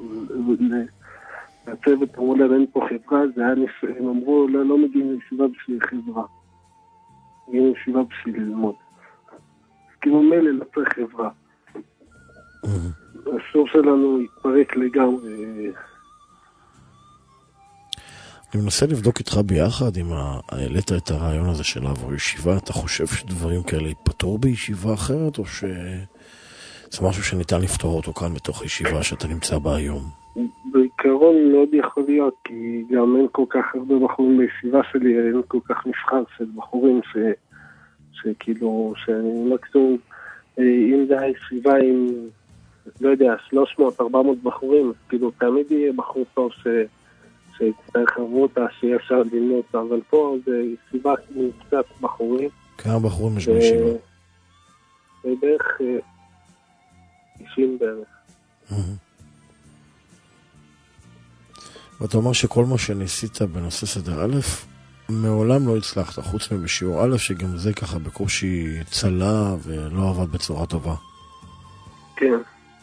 לצוות, אמרו להם אין פה חברה, זה היה הם אמרו, לא מגיעים לישיבה בשביל חברה. מגיעים לישיבה בשביל ללמוד. אז כאילו מילא לא צריך חברה. השיעור שלנו התפרק לגמרי. אני מנסה לבדוק איתך ביחד אם העלית את הרעיון הזה של לעבור ישיבה. אתה חושב שדברים כאלה ייפתרו בישיבה אחרת, או שזה משהו שניתן לפתור אותו כאן בתוך ישיבה שאתה נמצא בה היום? בעיקרון מאוד יכול להיות, כי גם אין כל כך הרבה בחורים בישיבה שלי, אין כל כך נבחר של בחורים שכאילו, שאני מקסימום, אם זה הישיבה עם, לא יודע, 300-400 בחורים, אז כאילו תמיד יהיה בחור טוב שצריך חברותה, שיהיה אפשר ללמוד אותה, אבל פה זה ישיבה עם קצת בחורים. כמה בחורים יש בישיבה? זה בערך 90 בערך. ואתה אומר שכל מה שניסית בנושא סדר א', מעולם לא הצלחת, חוץ מבשיעור א', שגם זה ככה בקושי צלה ולא עבד בצורה טובה. כן.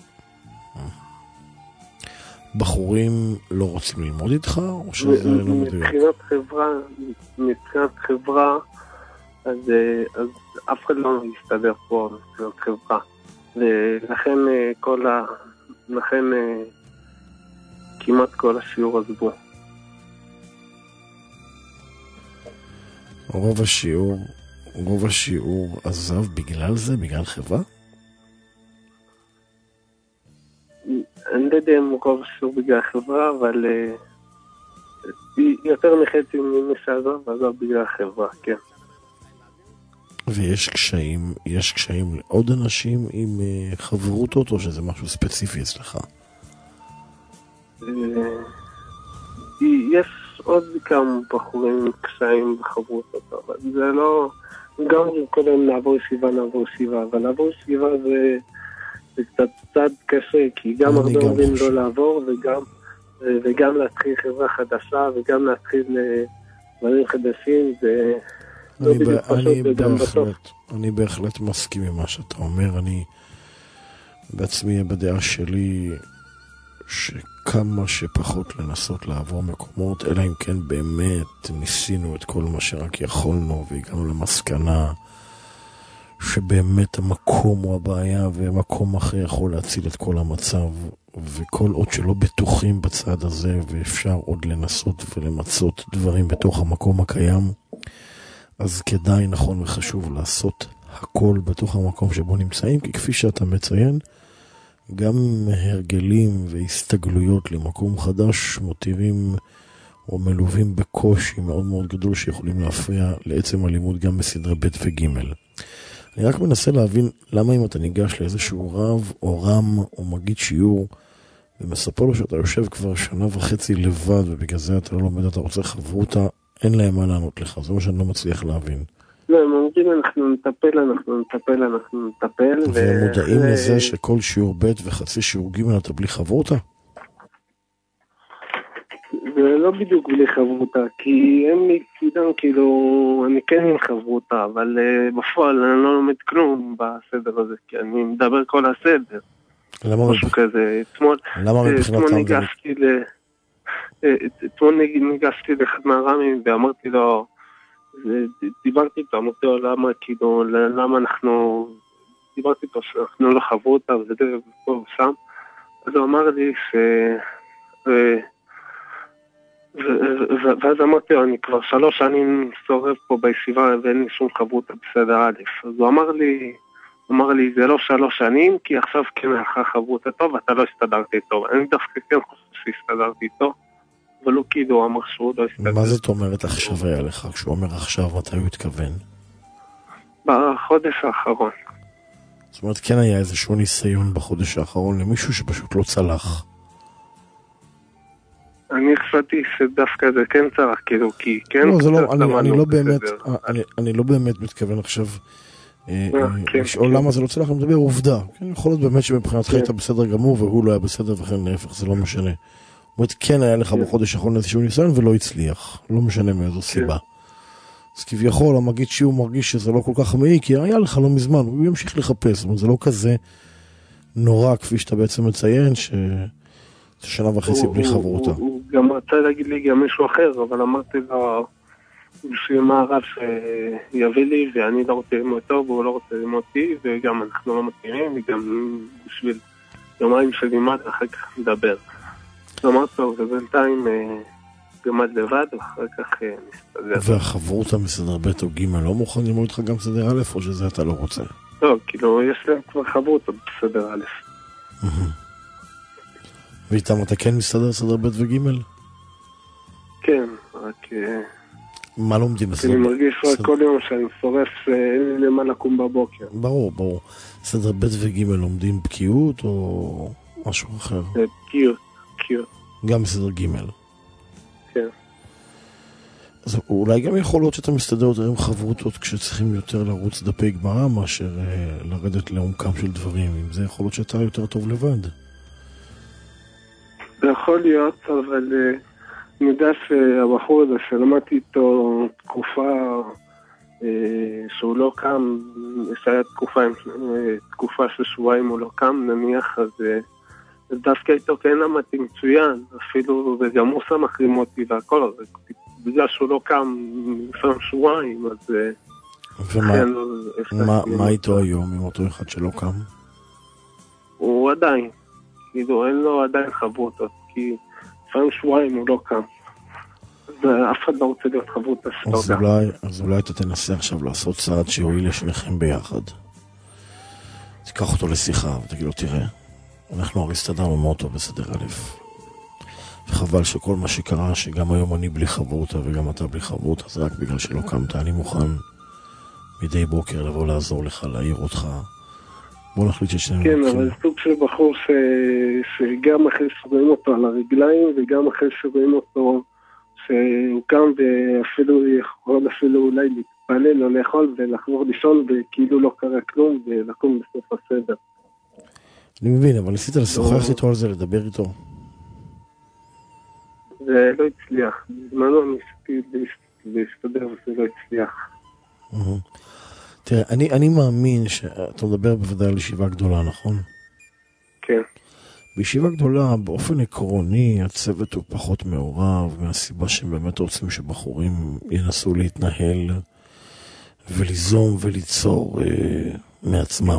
בחורים לא רוצים ללמוד איתך, או שזה לא מדויק? מבחינת חברה, אז אף אחד לא מסתדר פה מבחינת חברה. ולכן כמעט כל השיעור עזבו. רוב השיעור עזב בגלל זה? בגלל חברה? אני לא יודע אם רוב השיעור בגלל חברה, אבל יותר מחצי ממי שעזב, עזב בגלל חברה, כן. ויש קשיים לעוד אנשים עם חברותות, או שזה משהו ספציפי אצלך? יש עוד כמה בחורים קשיים בחברותות, אבל זה לא... גם קודם נעבור ישיבה, אבל נעבור ישיבה זה קצת קשה, כי גם הרבה אומרים לא לעבור, וגם להתחיל חברה חדשה, וגם להתחיל דברים חדשים, זה לא בדיוק פשוט וגם בסוף. אני בהחלט מסכים עם מה שאתה אומר. אני בעצמי בדעה שלי שכמה שפחות לנסות לעבור מקומות, אלא אם כן באמת ניסינו את כל מה שרק יכולנו, והגענו למסקנה שבאמת המקום הוא הבעיה, ומקום אחר יכול להציל את כל המצב, וכל עוד שלא בטוחים בצד הזה, ואפשר עוד לנסות ולמצות דברים בתוך המקום הקיים, אז כדאי, נכון וחשוב לעשות הכל בתוך המקום שבו נמצאים, כי כפי שאתה מציין, גם הרגלים והסתגלויות למקום חדש מוטיבים או מלווים בקושי מאוד מאוד גדול שיכולים להפריע לעצם הלימוד גם בסדרי ב' וג'. אני רק מנסה להבין למה אם אתה ניגש לאיזשהו רב או רם או מגיד שיעור ומספר לו שאתה יושב כבר 1.5 שנה לבד ובגלל זה אתה לא לומד, אתה רוצה חברותה, אין להם מה לענות לך. זה מה שאני לא מצליח להבין. לא, הם אומרים אנחנו נטפל. והם מודעים לזה שכל שיעור ב' וחצי שיעור ג' אתה בלי חברותה? זה לא בדיוק בלי חברותה, כי הם מצדם כאילו, אני כן עם חברותה, אבל בפועל אני לא לומד כלום בסדר הזה, כי אני מדבר כל הסדר. משהו כזה. אתמול ניגשתי לאחד מהרמים ואמרתי לו, דיברתי איתו, אמרתי לו למה אנחנו, דיברתי איתו שאנחנו לא חברותה וזה פה ושם, אז הוא אמר לי ואז אמרתי לו, אני כבר 3 שנים מסתובב פה בישיבה ואין לי שום חברותה בסדר א'. אז הוא אמר לי, זה לא 3 שנים, כי עכשיו כן לך חברותה טוב, ואתה לא הסתדרתי איתו. אני דווקא כן חושב שהסתדרתי איתו, אבל הוא כאילו אמר שהוא לא הסתדר. מה זאת אומרת עכשיו היה לך? כשהוא אומר עכשיו, מתי הוא התכוון? בחודש האחרון. זאת אומרת, כן היה איזשהו ניסיון בחודש האחרון למישהו שפשוט לא צלח. אני חשבתי שדווקא זה כן צריך, כאילו, כי כן... אני לא באמת מתכוון עכשיו לשאול למה זה לא צלח, אני מדבר עובדה. יכול להיות באמת שמבחינתך היית בסדר גמור, והוא לא היה בסדר, וכן להפך, זה לא משנה. זאת אומרת, כן היה לך בחודש האחרון איזשהו ניסיון, ולא הצליח. לא משנה מאיזו סיבה. אז כביכול, המגיד שהוא מרגיש שזה לא כל כך מעיק, כי היה לך לא מזמן, הוא ימשיך לחפש. זאת אומרת, זה לא כזה נורא, כפי שאתה בעצם מציין, שנה וחצי בלי חברותה. הוא גם רצה להגיד לי גם מישהו אחר, אבל אמרתי לו בשביל מה הרב שיביא לי, ואני לא רוצה ללמוד טוב, והוא לא רוצה ללמוד אותי, וגם אנחנו לא מתאימים, וגם בשביל יומיים שלימד, אחר כך נדבר. אמרתי לו, ובינתיים גמד לבד, ואחר כך נסתדר. והחברותה מסדר ב' או ג' לא מוכן ללמוד איתך גם סדר א', או שזה אתה לא רוצה? לא, כאילו, יש להם כבר חברותה בסדר א'. ואיתם אתה כן מסתדר סדר ב' וג'? כן, רק... מה לומדים בסדר? אני מרגיש רק כל יום שאני שורף, אין לי למה לקום בבוקר. ברור. סדר ב' וג' לומדים בקיאות או משהו אחר? בקיאות. גם בסדר ג'. כן. אז אולי גם יכול להיות שאתה מסתדר יותר עם חברותות כשצריכים יותר לרוץ דפי גמרא מאשר לרדת לעומקם של דברים. אם זה יכול להיות שאתה יותר טוב לבד. זה יכול להיות, אבל אני יודע שהבחור הזה שלמדתי איתו תקופה שהוא לא קם, שהיה תקופה של שבועיים הוא לא קם, נניח, אז דווקא איתו כן למדתי מצוין, אפילו, וגם הוא שם מחרים אותי והכל, אז בגלל שהוא לא קם שם שבועיים, אז... ומה איתו היום, עם אותו אחד שלא קם? הוא עדיין, כאילו אין לו עדיין חברותות, כי לפעמים שבועיים הוא לא קם. אף אחד לא רוצה להיות חברות הסלוגה. אז אולי אתה תנסה עכשיו לעשות צעד שיועיל לשניכם ביחד. תיקח אותו לשיחה ותגיד לו, תראה, אנחנו הרי הסתדרנו מאוד טוב בסדר א', וחבל שכל מה שקרה, שגם היום אני בלי חברותה וגם אתה בלי חברותה, זה רק בגלל שלא קמת. אני מוכן מדי בוקר לבוא לעזור לך, להעיר אותך. בוא נחליט ששנינו... כן, אבל סוג של בחור שגם אחרי שרואים אותו על הרגליים, וגם אחרי שרואים אותו שהוא קם ואפילו יכול אפילו אולי להתפלל או לאכול ולחזור לישון וכאילו לא קרה כלום ולקום בסוף הסדר. אני מבין, אבל ניסית לשוחח איתו על זה, לדבר איתו? זה לא הצליח. בזמנו ניסיתי להסתדר וזה לא הצליח. תראה, אני מאמין שאתה מדבר בוודאי על ישיבה גדולה, נכון? כן. בישיבה גדולה, באופן עקרוני, הצוות הוא פחות מעורב, מהסיבה שהם באמת רוצים שבחורים ינסו להתנהל וליזום וליצור מעצמם.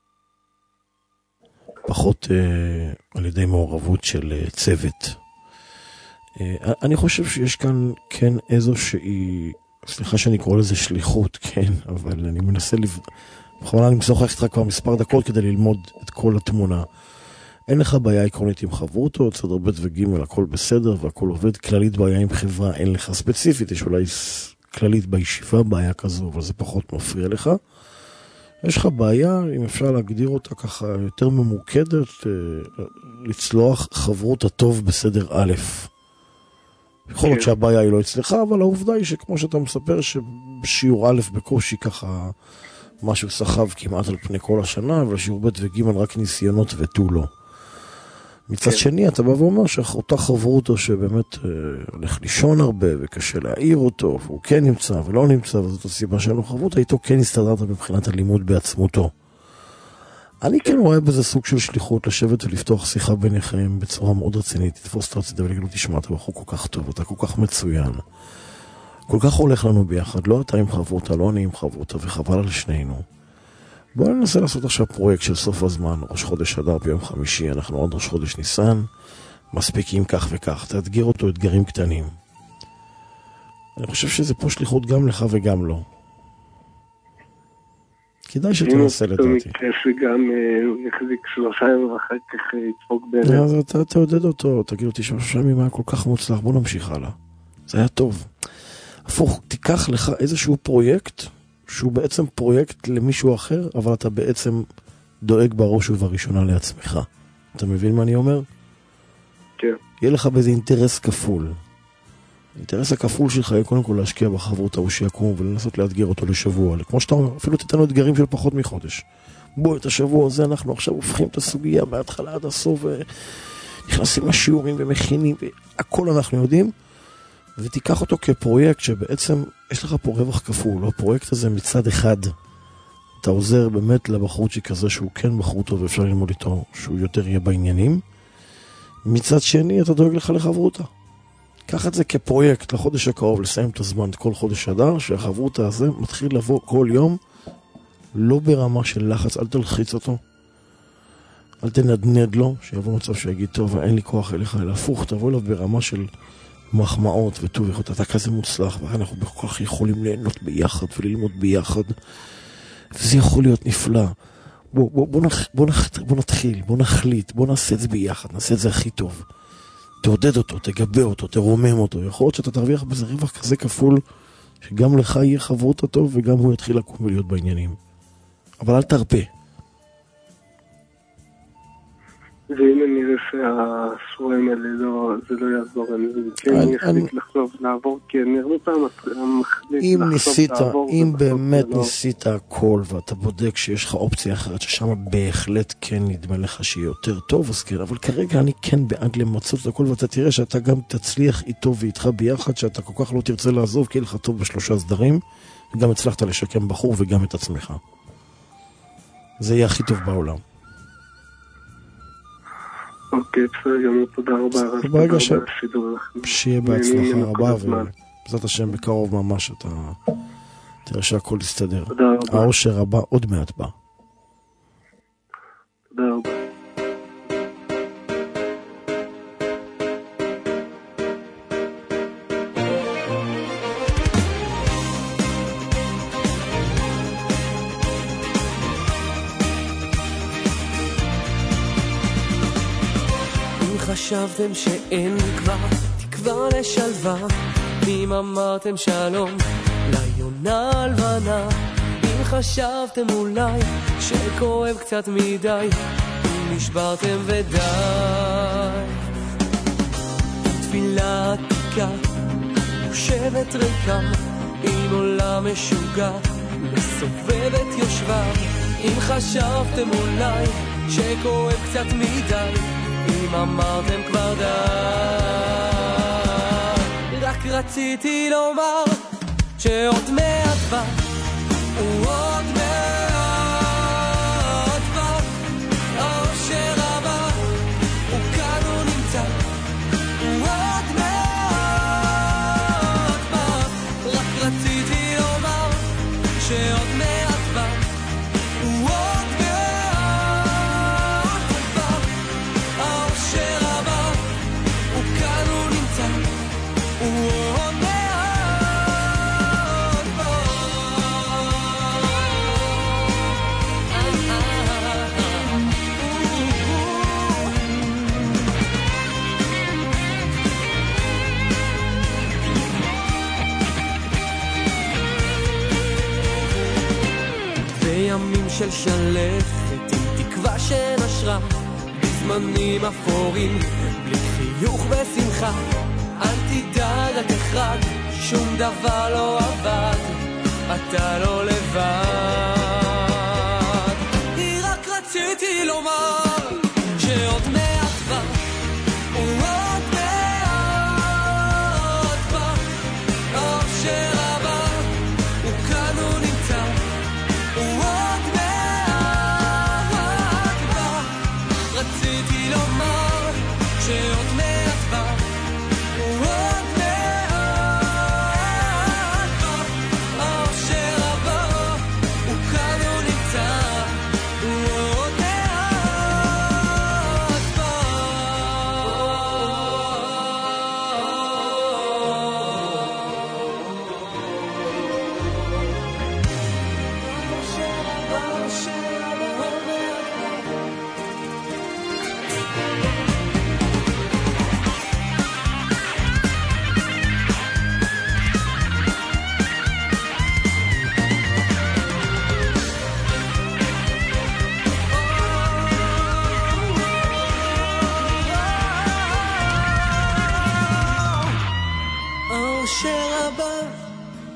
פחות על ידי מעורבות של צוות. אני חושב שיש כאן כן איזושהי, סליחה שאני קורא לזה שליחות, כן, אבל אני מנסה בכוונה אני משוחח איתך כבר מספר דקות כדי ללמוד את כל התמונה. אין לך בעיה עקרונית עם חברותות, סדר ב' וג' הכל בסדר והכל עובד. כללית בעיה עם חברה אין לך ספציפית, יש אולי כללית בישיבה בעיה כזו, אבל זה פחות מפריע לך. יש לך בעיה, אם אפשר להגדיר אותה ככה יותר ממוקדת, לצלוח חברות הטוב בסדר א'. יכול להיות שהבעיה היא לא אצלך, אבל העובדה היא שכמו שאתה מספר שבשיעור א' בקושי ככה משהו סחב כמעט על פני כל השנה, ולשיעור ב' וג' רק ניסיונות ותו לא. מצד שני, אתה בא ואומר שאותה חברותו שבאמת הולך לישון הרבה וקשה להעיר אותו, והוא כן נמצא ולא נמצא, וזאת הסיבה שאין לו חברותה, איתו כן הסתדרת מבחינת הלימוד בעצמותו. אני כן רואה בזה סוג של שליחות לשבת ולפתוח שיחה ביניכם בצורה מאוד רצינית, תתפוס את הצידה ולהגיד לו, תשמע, אתה בחור כל כך טוב, אתה כל כך מצוין, כל כך הולך לנו ביחד, לא אתה עם חברותה, לא אני עם חברותה, וחבל על שנינו. בואו ננסה לעשות עכשיו פרויקט של סוף הזמן, ראש חודש אדר ביום חמישי, אנחנו עוד ראש חודש ניסן, מספיקים כך וכך, תאתגר אותו אתגרים קטנים. אני חושב שזה פה שליחות גם לך וגם לו. כדאי שתנסה לדעתי. אם אתה מקרה שגם הוא יחזיק 3 ימים ואחר כך ידפוק באמת. אז אתה תעודד אותו, תגיד לו, 3 ימים היה כל כך מוצלח, בוא נמשיך הלאה. זה היה טוב. הפוך, תיקח לך איזשהו פרויקט, שהוא בעצם פרויקט למישהו אחר, אבל אתה בעצם דואג בראש ובראשונה לעצמך. אתה מבין מה אני אומר? כן. יהיה לך באיזה אינטרס כפול. האינטרס הכפול שלך יהיה קודם כל להשקיע בחברותה או שיקום ולנסות לאתגר אותו לשבוע. כמו שאתה אומר, אפילו תתנו אתגרים של פחות מחודש. בוא, את השבוע הזה אנחנו עכשיו הופכים את הסוגיה מההתחלה עד הסוף ונכנסים לשיעורים ומכינים והכל אנחנו יודעים, ותיקח אותו כפרויקט שבעצם יש לך פה רווח כפול. הפרויקט הזה מצד אחד אתה עוזר באמת לבחורצ'יק הזה שהוא כן בחור טוב ואפשר ללמוד איתו שהוא יותר יהיה בעניינים. מצד שני אתה דואג לך לחברותה. קח את זה כפרויקט לחודש הקרוב, לסיים את הזמן כל חודש אדר, שהחברותה הזה מתחיל לבוא כל יום, לא ברמה של לחץ, אל תלחיץ אותו, אל תנדנד לו, שיבוא מצב שיגיד, טוב, אין לי כוח אליך, אלא הפוך, תבוא אליו ברמה של מחמאות וטוב יכולת, אתה כזה מוצלח, ואנחנו כל כך יכולים ליהנות ביחד וללמוד ביחד, וזה יכול להיות נפלא. בוא נתחיל, בוא נחליט, בוא נעשה את זה ביחד, נעשה את זה הכי טוב. תעודד אותו, תגבה אותו, תרומם אותו. יכול להיות שאתה תרוויח בזה רווח כזה כפול, שגם לך יהיה חברות טוב, וגם הוא יתחיל לקום ולהיות בעניינים. אבל אל תרפה. ואם אני נראה שהשבועיים האלה זה לא יעזור, אני כן יחליט לחשוב לעבור, כי אני הרבה פעם מחליט לחשוב לעבור. אם באמת ניסית הכל, ואתה בודק שיש לך אופציה אחרת, ששם בהחלט כן נדמה לך שיהיה יותר טוב, אז כן, אבל כרגע אני כן בעד למצות את הכל, ואתה תראה שאתה גם תצליח איתו ואיתך ביחד, שאתה כל כך לא תרצה לעזוב, כי יהיה לך טוב בשלושה סדרים, וגם הצלחת לשקם בחור וגם את עצמך. זה יהיה הכי טוב בעולם. אוקיי, בסדר גמור, תודה רבה. ברגע שיהיה בהצלחה רבה, ובעזרת השם בקרוב ממש אתה תראה שהכל יסתדר. תודה רבה. האושר הבא עוד מעט בא. תודה רבה. חשבתם שאין כבר תקווה לשלווה, אם אמרתם שלום ליונה הלבנה, אם חשבתם אולי שכואב קצת מדי, אם נשברתם ודי, תפילה עתיקה יושבת ריקה, עם עולם משוגע מסובב את יושביו, אם חשבתם אולי שכואב קצת מדי, אם אמרתם כבר די, רק רציתי לומר שעוד מעט בא, עוד מעט בא, האושר הבא, הוא כאן הוא נמצא, עוד מעט בא, רק רציתי לומר שעוד מעט בא, של שלפת עם תקווה שנשרה בזמנים אפורים בלי חיוך ושמחה, אל תדאג רק אחד, שום דבר לא עבד, אתה לא לבד, רק רציתי לומר שעוד מעט בא, עוד מעט בא, האושר הבא, הוא כאן הוא נמצא, רציתי לומר שעוד מעט בא, עוד מעט בא, האושר הבא, הוא כאן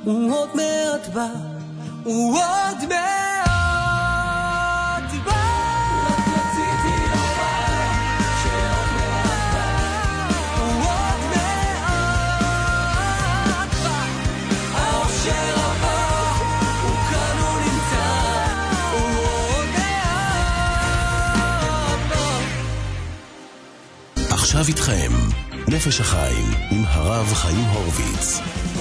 הוא עוד מעט בא, הוא עוד מעט בא. רק רציתי לומר שעוד מעט בא, הוא עוד מעט בא. האושר הבא, הוא כאן, הוא נמצא, הוא עוד מעט בא. עכשיו איתכם נפש החיים עם הרב חיים הורוביץ.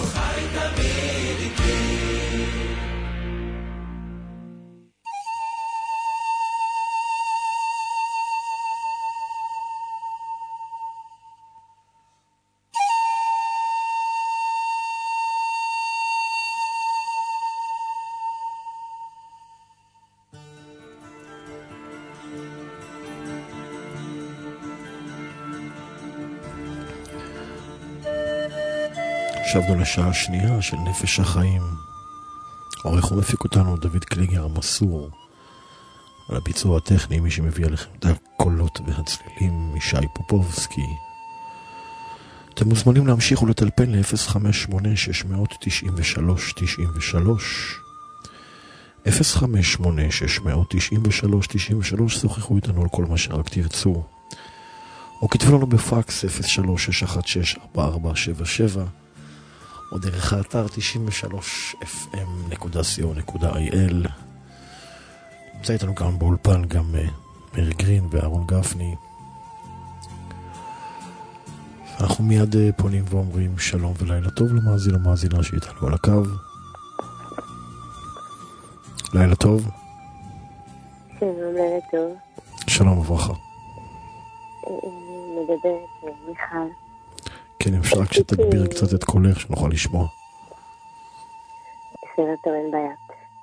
שבנו לשעה השנייה של נפש החיים. עורך ומפיק אותנו דוד קליגר המסור. על הביצוע הטכני, מי שמביא עליכם את הקולות והצלילים, ישי פופובסקי. אתם מוזמנים להמשיך ולטלפן ל-058-693-93 058-693-93. שוחחו איתנו על כל מה שרק תרצו, או כתבו לנו בפקס 03-616-4477, או דרך האתר 93fm.co.il. נמצא איתנו כאן באולפן גם מאיר גרין ואהרון גפני. אנחנו מיד פונים ואומרים שלום ולילה טוב למאזין ומאזינה שאיתנו על הקו. לילה טוב. שלום, לילה טוב. שלום וברכה. מדברת מיכל. כן, אפשר רק שתגביר קצת את קולך שנוכל לשמוע. בסדר, טוב, אין בעיה.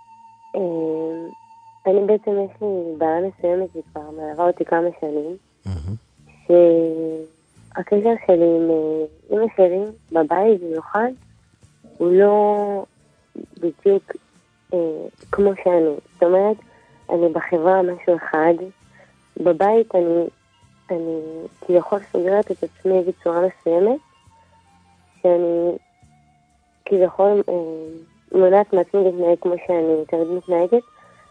אני בעצם יש לי בעיה מסוימת, היא כבר מלווה אותי כמה שנים, שהקשר שלי עם אמא שלי בבית במיוחד הוא לא בדיוק כמו שאני. זאת אומרת, אני בחברה משהו אחד, בבית אני כביכול סוגרת את עצמי בצורה מסוימת, שאני כביכול מונעת מעצמי להתנהג כמו שאני תמיד מתנהגת,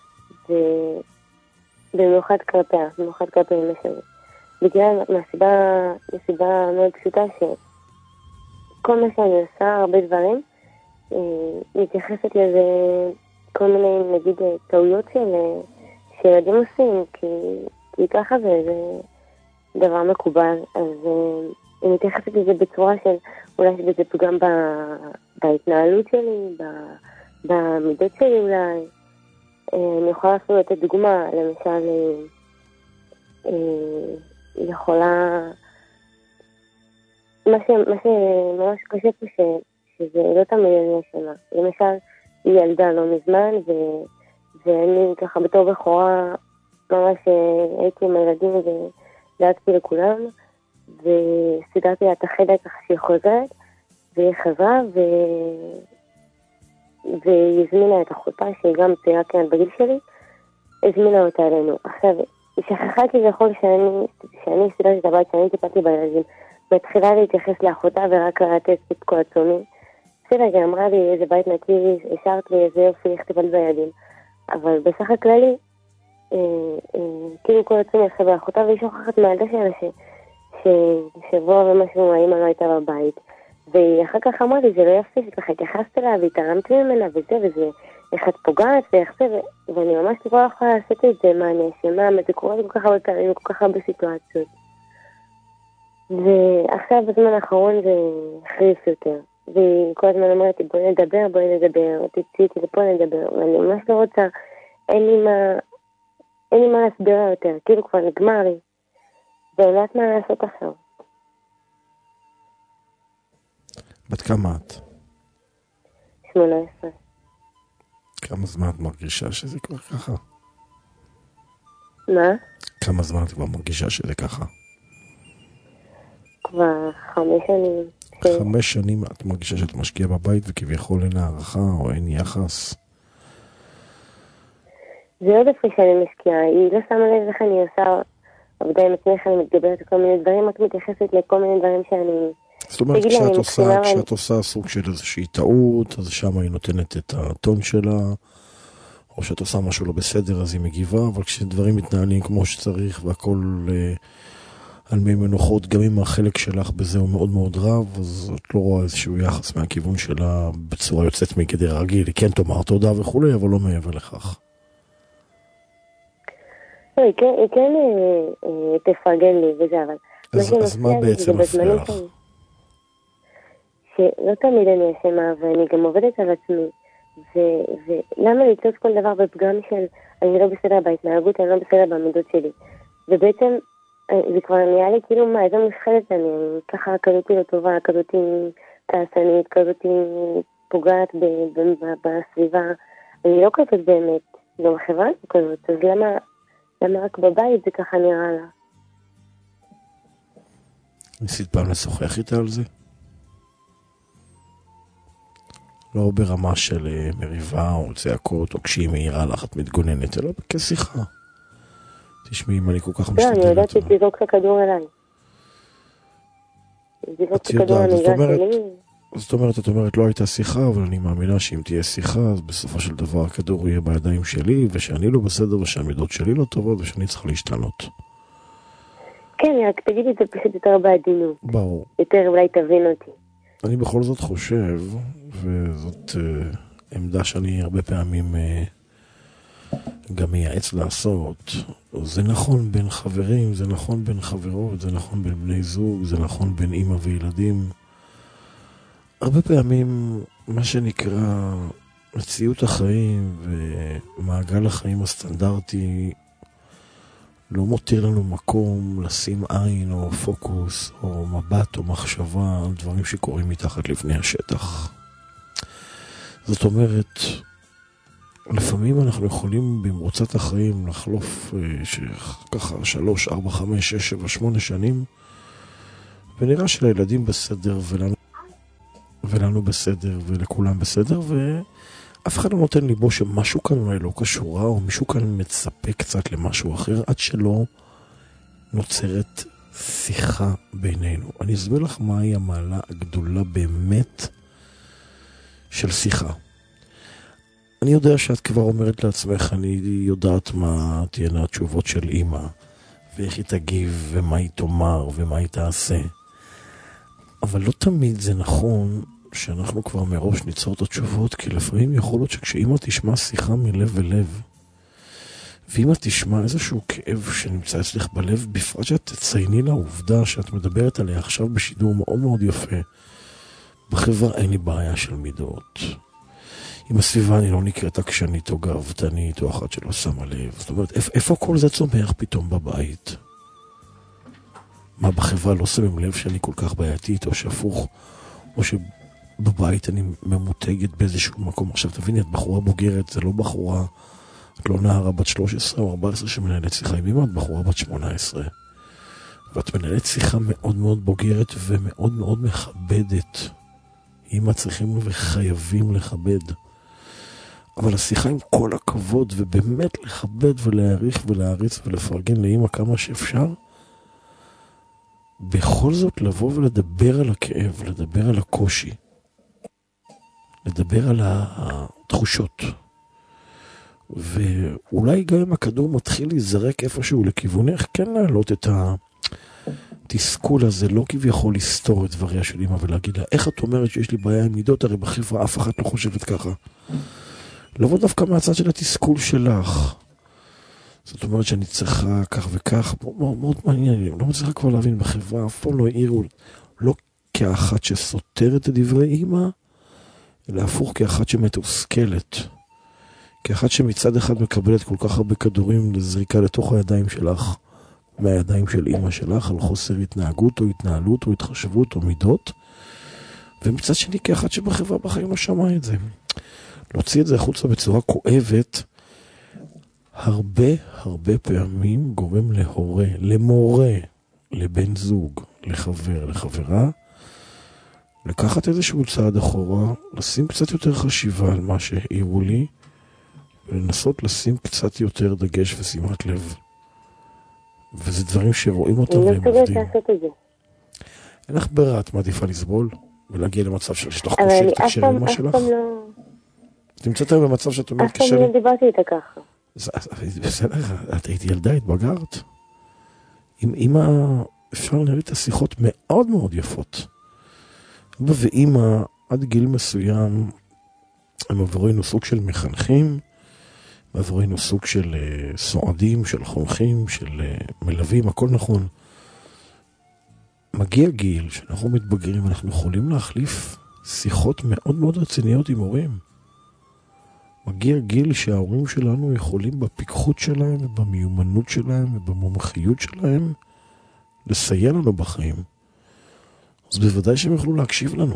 ובמיוחד כלפיה, במיוחד כלפי אמא שלי. בגלל מסיבה מאוד פשוטה שכל מה שאני עושה, הרבה דברים, מתייחסת לזה כל מיני, נגיד, טעויות שילדים עושים, כי ככה זה דבר מקובל, אז אני מתייחסת לזה בצורה של אולי שזה פגם בהתנהלות שלי, במידות שלי אולי. אני יכולה אפילו לתת דוגמה, למשל, יכולה, מה שממש קשה פה שזה לא תמיד אני אשמה. למשל, היא ילדה לא מזמן, ואני ככה בתור בחורה ממש הייתי עם הילדים ודאגתי לכולם, וסידרתי לה את החדר ככה שהיא חוזרת, והיא חזרה והיא הזמינה את החופה שהיא גם צעירה כאן בגיל שלי, הזמינה אותה אלינו. עכשיו, שכחה כביכול שאני סידרתי את הבית, שאני טיפלתי בילדים, מתחילה להתייחס לאחותה ורק לתת את כל עצומי. בסדר, אמרה לי איזה בית נקי, השארת לי איזה יופי, איך טיפלת בילדים. אבל בסך הכללי, כאילו כל עצמי יחשב לאחותה, והיא שוכחת מהילדה שלה ששבוע ומשהו האמא לא הייתה בבית. והיא אחר כך אמרה לי, זה לא יפה שככה התייחסת אליה והתערמת ממנה וזה, איך את פוגעת ואיך זה, ואני ממש לא יכולה לעשות את זה, מה אני אשמה, מה זה קורה לי כל כך הרבה פעמים, כל כך הרבה סיטואציות. ועכשיו בזמן האחרון זה חריף יותר, והיא כל הזמן אומרת לי, בואי נדבר, תצאי אותי לפה נדבר, ואני ממש לא רוצה, אין לי מה להסביר יותר, כאילו כבר נגמר לי, ואני יודעת מה לעשות עכשיו. בת כמה את? 18. כמה זמן את מרגישה שזה כבר ככה? מה? כמה זמן את כבר מרגישה שזה ככה? כבר 5 שנים. 5 שנים את מרגישה שאת משקיעה בבית וכביכול אין הערכה או אין יחס? זה עוד איפה שאני משקיעה, היא לא שמה לב איך אני עושה עבודה עם עצמך, אני מתגברת כל מיני דברים, רק מתייחסת לכל מיני דברים שאני זאת אומרת, כשאת עושה סוג של איזושהי טעות, אז שם היא נותנת את הטון שלה, או שאת עושה משהו לא בסדר, אז היא מגיבה, אבל כשדברים מתנהלים כמו שצריך, והכל על מי מנוחות, גם אם החלק שלך בזה הוא מאוד מאוד רב, אז את לא רואה איזשהו יחס מהכיוון שלה בצורה יוצאת מגדר הרגיל, היא כן תאמר תודה וכולי, אבל לא מעבר לכך. היא כן תפרגן לי וזה, אבל... אז מה בעצם מפריע לך? שלא תמיד אני אשמה, ואני גם עובדת על עצמי, ולמה לתלות כל דבר בפגם של אני לא בסדר בהתנהגות, אני לא בסדר בעמידות שלי. ובעצם זה כבר נהיה לי כאילו מה, איזה מושחלת אני ככה כזאתי לא טובה, כזאתי תעשנית, כזאתי פוגעת בסביבה. אני לא כזאת באמת, גם החברה כזאת, אז למה רק בבית זה ככה נראה לה? ניסית פעם לשוחח איתה על זה? לא ברמה של מריבה או צעקות, או כשהיא מהירה לך את מתגוננת, אלא כשיחה. תשמעי, אם אני כל כך משתדלת. לא, אני יודעת שתזרוק את הכדור אליי. את יודעת, זאת אומרת, לא הייתה שיחה, אבל אני מאמינה שאם תהיה שיחה, אז בסופו של דבר הכדור יהיה בידיים שלי, ושאני לא בסדר, ושהמידות שלי לא טובות, ושאני צריך להשתנות. כן, רק תגיד את זה פשוט יותר בעדינות. ברור. יותר אולי תבין אותי. אני בכל זאת חושב, וזאת עמדה שאני הרבה פעמים גם מייעץ לעשות, זה נכון בין חברים, זה נכון בין חברות, זה נכון בין בני זוג, זה נכון בין אמא וילדים. הרבה פעמים מה שנקרא מציאות החיים ומעגל החיים הסטנדרטי לא מותיר לנו מקום לשים עין או פוקוס או מבט או מחשבה על דברים שקורים מתחת לפני השטח. זאת אומרת, לפעמים אנחנו יכולים במרוצת החיים לחלוף ככה 3, 4, 5, 6, 7, 8 שנים, ונראה שלילדים בסדר ולנו בסדר ולכולם בסדר, ואף אחד לא נותן ליבו שמשהו כאן אולי לא קשורה, או מישהו כאן מצפה קצת למשהו אחר, עד שלא נוצרת שיחה בינינו. אני אסביר לך מהי המעלה הגדולה באמת של שיחה. אני יודע שאת כבר אומרת לעצמך, אני יודעת מה תהיינה התשובות של אמא, ואיך היא תגיב, ומה היא תאמר, ומה היא תעשה. אבל לא תמיד זה נכון שאנחנו כבר מראש ניצור את התשובות, כי לפעמים יכול להיות שכשאמא תשמע שיחה מלב אל-לב, ואמא תשמע איזשהו כאב שנמצא אצלך בלב, בפרט שאת תצייני לעובדה שאת מדברת עליה עכשיו בשידור מאוד מאוד יפה, בחברה אין לי בעיה של מידות. עם הסביבה אני לא נקראת עקשנית או גאוותנית או אחת שלא שמה לב. זאת אומרת, איפה כל זה צומח פתאום בבית? מה, בחברה לא שמים לב שאני כל כך בעייתית או שהפוך, או שבבית אני ממותגת באיזשהו מקום? עכשיו תביני, את בחורה בוגרת, זה לא בחורה, את לא נערה בת 13 או 14 שמנהלת שיחה עם אמא, את בחורה בת 18. ואת מנהלת שיחה מאוד מאוד בוגרת ומאוד מאוד מכבדת. אמא צריכים וחייבים לכבד. אבל השיחה עם כל הכבוד, ובאמת לכבד ולהעריך ולהריץ ולפרגן לאמא כמה שאפשר, בכל זאת לבוא ולדבר על הכאב, לדבר על הקושי, לדבר על התחושות. ואולי גם אם הכדור מתחיל להיזרק איפשהו לכיוונך, כן להעלות את התסכול הזה, לא כביכול לסתור את דבריה של אמא ולהגיד לה, איך את אומרת שיש לי בעיה עם מידות? הרי בחברה אף אחת לא חושבת ככה. לבוא דווקא מהצד של התסכול שלך. זאת אומרת שאני צריכה כך וכך, מאוד מעניין, אני לא מצליחה כבר להבין, בחברה אף פעם לא העירו, לא כאחת שסותרת את דברי אמא, אלא הפוך כאחת שמתוסכלת. כאחת שמצד אחד מקבלת כל כך הרבה כדורים לזריקה לתוך הידיים שלך, מהידיים של אמא שלך, על חוסר התנהגות או התנהלות או התחשבות או מידות, ומצד שני כאחת שבחברה בחיים לא שמעה את זה. להוציא את זה החוצה בצורה כואבת, הרבה פעמים גורם להורה, למורה, לבן זוג, לחבר, לחברה, לקחת איזשהו צעד אחורה, לשים קצת יותר חשיבה על מה שהעירו לי, ולנסות לשים קצת יותר דגש ושימת לב. וזה דברים שרואים אותם והם עובדים. לעשות את זה. אין לך ברירה, את מעדיפה לסבול ולהגיע למצב שיש לך קושי לתקשר עם אמא שלך? את נמצאת היום במצב שאת אומרת קשה לי? אף פעם לא דיברתי איתה ככה. בסדר, את היית ילדה, התבגרת. עם אמא אפשר לנהל את השיחות מאוד מאוד יפות. אבא ואמא עד גיל מסוים הם עבורנו סוג של מחנכים, עבורנו סוג של סועדים, של חונכים, של מלווים, הכל נכון. מגיע גיל שאנחנו מתבגרים, אנחנו יכולים להחליף שיחות מאוד מאוד רציניות עם הורים. מגיע גיל שההורים שלנו יכולים בפיקחות שלהם ובמיומנות שלהם ובמומחיות שלהם לסייע לנו בחיים. אז בוודאי שהם יוכלו להקשיב לנו.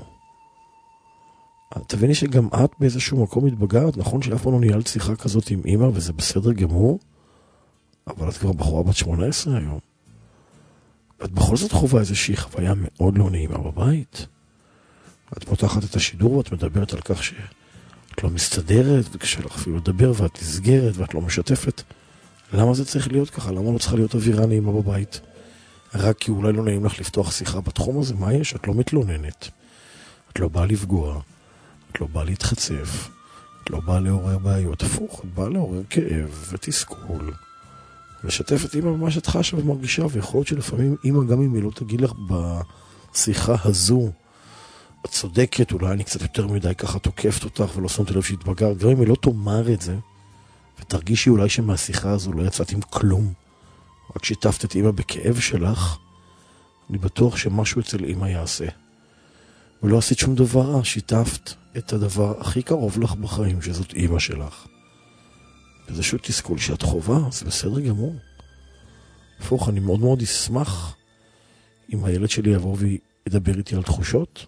תביני שגם את באיזשהו מקום מתבגרת, נכון שאף פעם לא ניהלת שיחה כזאת עם אמא וזה בסדר גמור, אבל את כבר בחורה בת 18 היום. ואת בכל זאת חובה איזושהי חוויה מאוד לא נעימה בבית. את פותחת את השידור ואת מדברת על כך שאת לא מסתדרת וקשה לך אפילו לדבר ואת נסגרת ואת לא משתפת. למה זה צריך להיות ככה? למה לא צריכה להיות אווירה נעימה בבית? רק כי אולי לא נעים לך לפתוח שיחה בתחום הזה, מה יש? את לא מתלוננת. את לא באה לפגוע. את לא באה להתחצף. את לא באה לעורר בעיות. הפוך, את באה לעורר כאב ותסכול. לשתף את אמא במה שאת חשה ומרגישה, ויכול להיות שלפעמים אמא גם אם היא לא תגיד לך בשיחה הזו, את צודקת, אולי אני קצת יותר מדי ככה תוקפת אותך ולא שמת לב שהתבגרת, גם אם היא לא תאמר את זה, ותרגישי אולי שמהשיחה הזו לא יצאת עם כלום, רק שיתפת את אמא בכאב שלך, אני בטוח שמשהו אצל אמא יעשה. ולא עשית שום דבר, שיתפת את הדבר הכי קרוב לך בחיים, שזאת אמא שלך. וזה שהוא תסכול שאת חובה, זה בסדר גמור. הפוך, אני מאוד מאוד אשמח אם הילד שלי יבוא וידבר איתי על תחושות.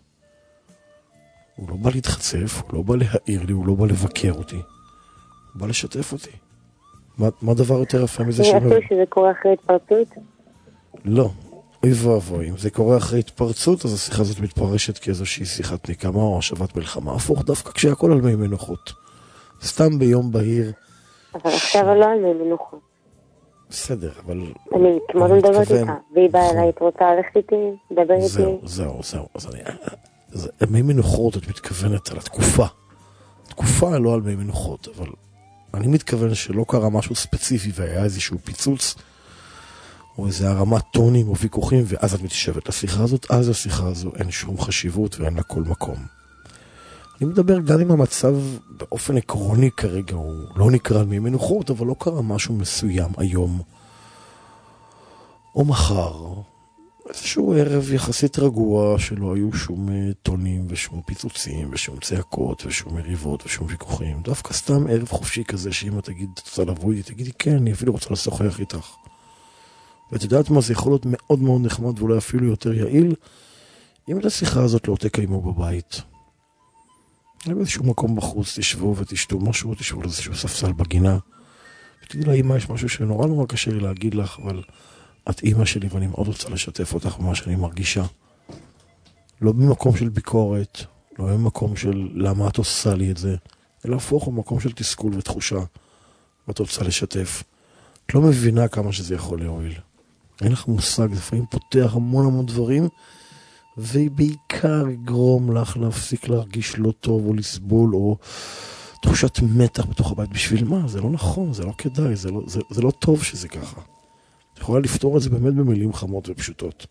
הוא לא בא להתחצף, הוא לא בא להעיר לי, הוא לא בא לבקר אותי. הוא בא לשתף אותי. מה דבר יותר יפה מזה אני חושב שזה קורה אחרי התפרצות? לא. אוי ואבוי, אם זה קורה אחרי התפרצות, אז השיחה הזאת מתפרשת כאיזושהי שיחת נקמה או השבת מלחמה. הפוך, דווקא כשהכל על מי מנוחות. סתם ביום בהיר. אבל עכשיו לא על מי מנוחות. בסדר, אבל... אני כמעט מדברת איתה, והיא באה אליי, את רוצה ללכת איתי, לדבר איתי. זהו. אז מי מנוחות, את מתכוונת על התקופה. התקופה לא על מי מנוחות, אבל אני מתכוון שלא קרה משהו ספציפי והיה איזשהו פיצוץ, או איזה הרמת טונים או ויכוחים, ואז את מתיישבת לשיחה הזאת, אז השיחה הזו אין שום חשיבות ואין לה כל מקום. אני מדבר גם עם המצב באופן עקרוני כרגע, הוא לא נקרא על מי מנוחות, אבל לא קרה משהו מסוים היום, או מחר, איזשהו ערב יחסית רגוע שלא היו שום טונים ושום פיצוצים ושום צעקות ושום מריבות ושום ויכוחים. דווקא סתם ערב חופשי כזה שאמא תגיד, את רוצה לבוא איתי, תגידי כן, אני אפילו רוצה לשוחח איתך. ואת יודעת מה, זה יכול להיות מאוד מאוד נחמד ואולי אפילו יותר יעיל, אם את השיחה הזאת לא תקיימו בבית. באיזשהו מקום בחוץ תשבו ותשתו משהו, תשבו לאיזשהו ספסל בגינה. ותגידי לה, אמא, יש משהו שנורא נורא קשה לי להגיד לך, אבל את אמא שלי ואני מאוד רוצה לשתף אותך במה שאני מרגישה. לא במקום של ביקורת, לא במקום של למה את עושה לי את זה, אלא הפוך במקום של תסכול ותחושה. ואת רוצה לשתף. את לא מבינה כמה שזה יכול להועיל. אין לך מושג, לפעמים פותח המון המון דברים, ובעיקר יגרום לך להפסיק להרגיש לא טוב או לסבול או תחושת מתח בתוך הבית. בשביל מה? זה לא נכון, זה לא כדאי, זה לא טוב שזה ככה. את יכולה לפתור את זה באמת במילים חמות ופשוטות.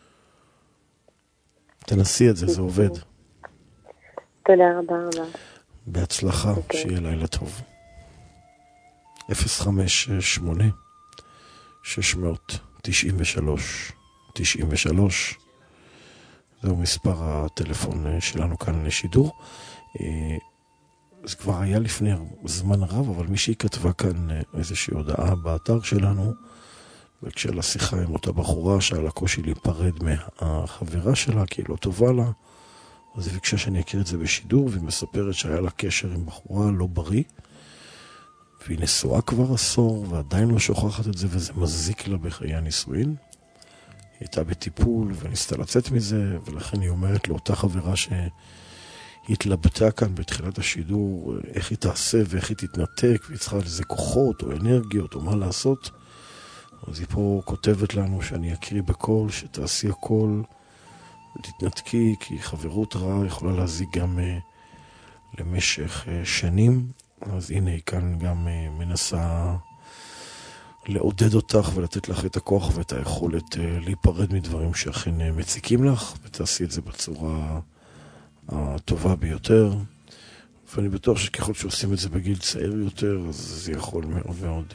תנסי את זה, זה עובד. תודה רבה רבה. בהצלחה, שיהיה לילה טוב. 058 693 93 זהו מספר הטלפון שלנו כאן לשידור. זה כבר היה לפני זמן רב, אבל מישהי כתבה כאן איזושהי הודעה באתר שלנו, וכשלשיחה עם אותה בחורה שעל הקושי להיפרד מהחברה שלה, כי היא לא טובה לה, אז היא ביקשה שאני אכיר את זה בשידור, והיא מספרת שהיה לה קשר עם בחורה לא בריא, והיא נשואה כבר עשור, ועדיין לא שוכחת את זה, וזה מזיק לה בחיי הנישואין. היא הייתה בטיפול וניסתה לצאת מזה, ולכן היא אומרת לאותה חברה שהתלבטה כאן בתחילת השידור, איך היא תעשה ואיך היא תתנתק, והיא צריכה לזה כוחות או אנרגיות או מה לעשות. אז היא פה כותבת לנו שאני אקריא בקול, שתעשי הכל, תתנתקי, כי חברות רעה יכולה להזיק גם למשך שנים. אז הנה היא כאן גם מנסה לעודד אותך ולתת לך את הכוח ואת היכולת להיפרד מדברים שאכן מציקים לך, ותעשי את זה בצורה הטובה ביותר. ואני בטוח שככל שעושים את זה בגיל צעיר יותר, אז זה יכול מאוד מאוד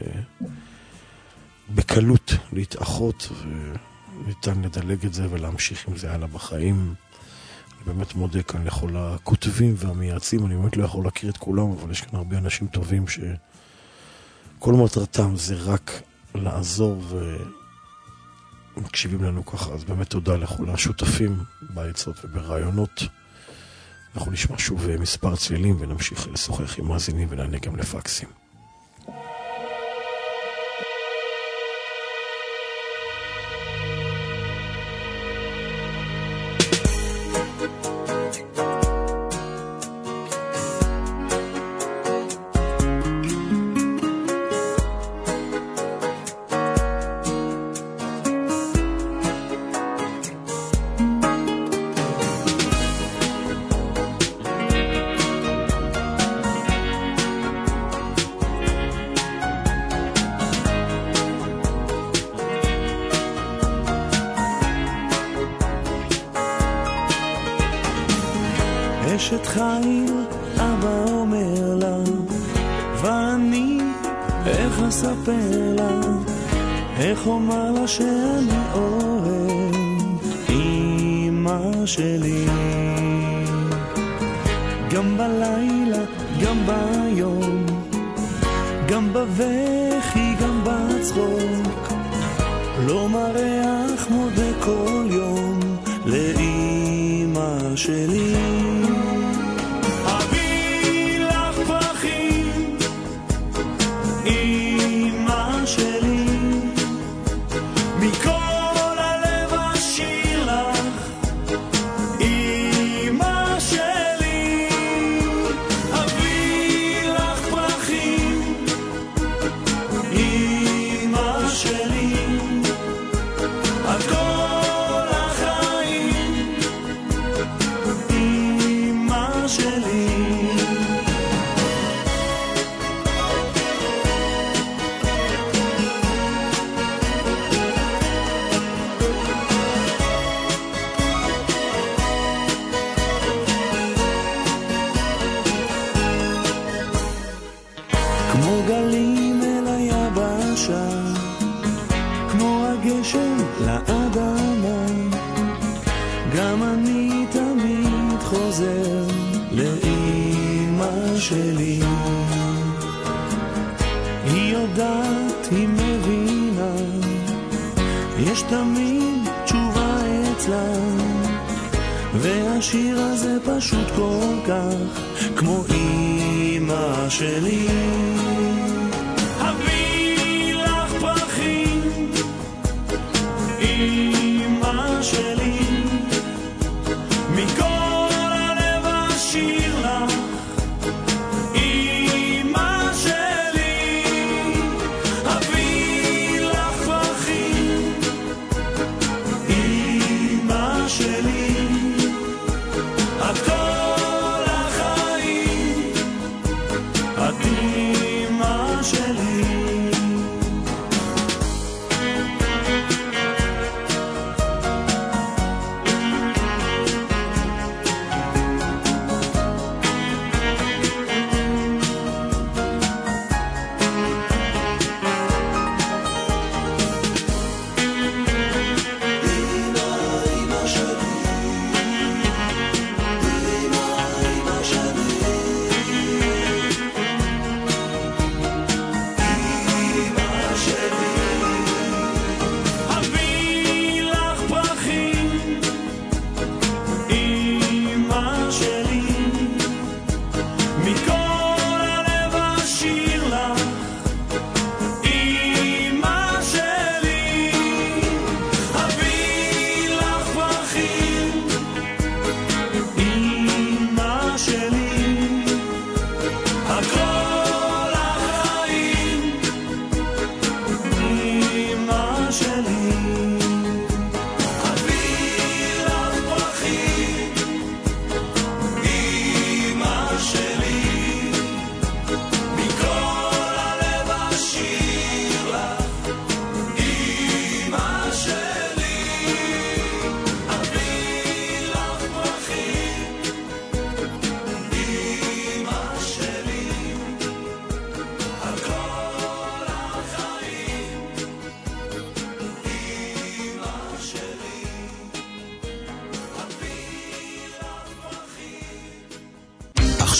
בקלות להתאחות, וניתן לדלג את זה ולהמשיך עם זה הלאה בחיים. אני באמת מודה כאן לכל הכותבים והמייעצים, אני באמת לא יכול להכיר את כולם, אבל יש כאן הרבה אנשים טובים שכל מטרתם זה רק לעזור ומקשיבים לנו ככה. אז באמת תודה לכל השותפים בעצות וברעיונות. אנחנו נשמע שוב מספר צלילים ונמשיך לשוחח עם מאזינים ונענה גם לפקסים. אשת חיל, אבא אומר לה, ואני איך אספר לה, איך אומר לה שאני אוהב אמא שלי. גם בלילה, גם ביום, גם בבכי, גם בצחוק, לא מריח מודה כל יום לאמא שלי. תמיד תשובה אצלה, והשיר הזה פשוט כל כך כמו אמא שלי. הביא לך פרחים אמא שלי, מכל הלב אשיר לך אמא שלי. הביא לך פרחים אמא שלי, את כל החיים את אמא שלי.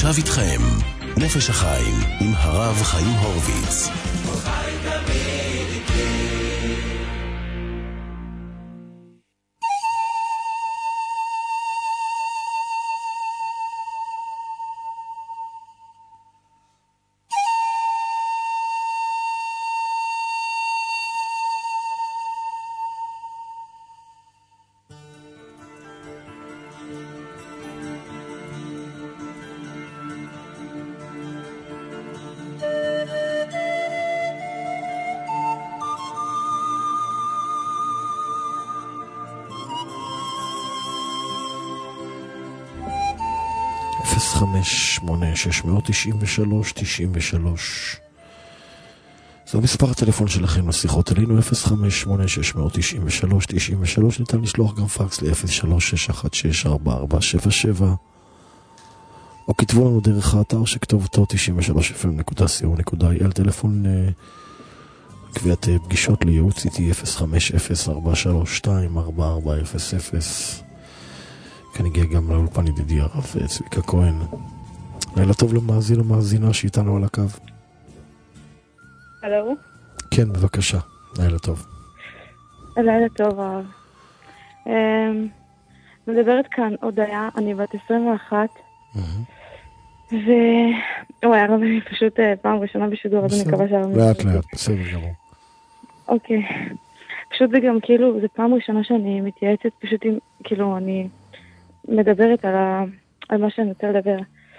עכשיו איתכם, נפש החיים עם הרב חיים הורוביץ. זו מספר הטלפון שלכם לשיחות אלינו 058-693-93. ניתן לשלוח גם פקס ל-03-616-4477 או כתבו לנו דרך האתר שכתובתו 93fm.co.il. טלפון קביעת פגישות לייעוץ איתי 050-432-4400. כאן הגיע גם לאולפן ידידי הרב צביקה כהן. לילה טוב למאזין או מאזינה שאיתנו על הקו. הלו? כן, בבקשה. לילה טוב. לילה טוב, הרב. מדברת כאן הודיה, אני בת 21. וואי, הרב, אני פשוט פעם ראשונה בשידור, אז אני מקווה שהרב... לאט לאט, בסדר גמור. אוקיי. פשוט זה גם כאילו, זה פעם ראשונה שאני מתייעצת, פשוט עם, כאילו, אני מדברת על מה שאני רוצה לדבר.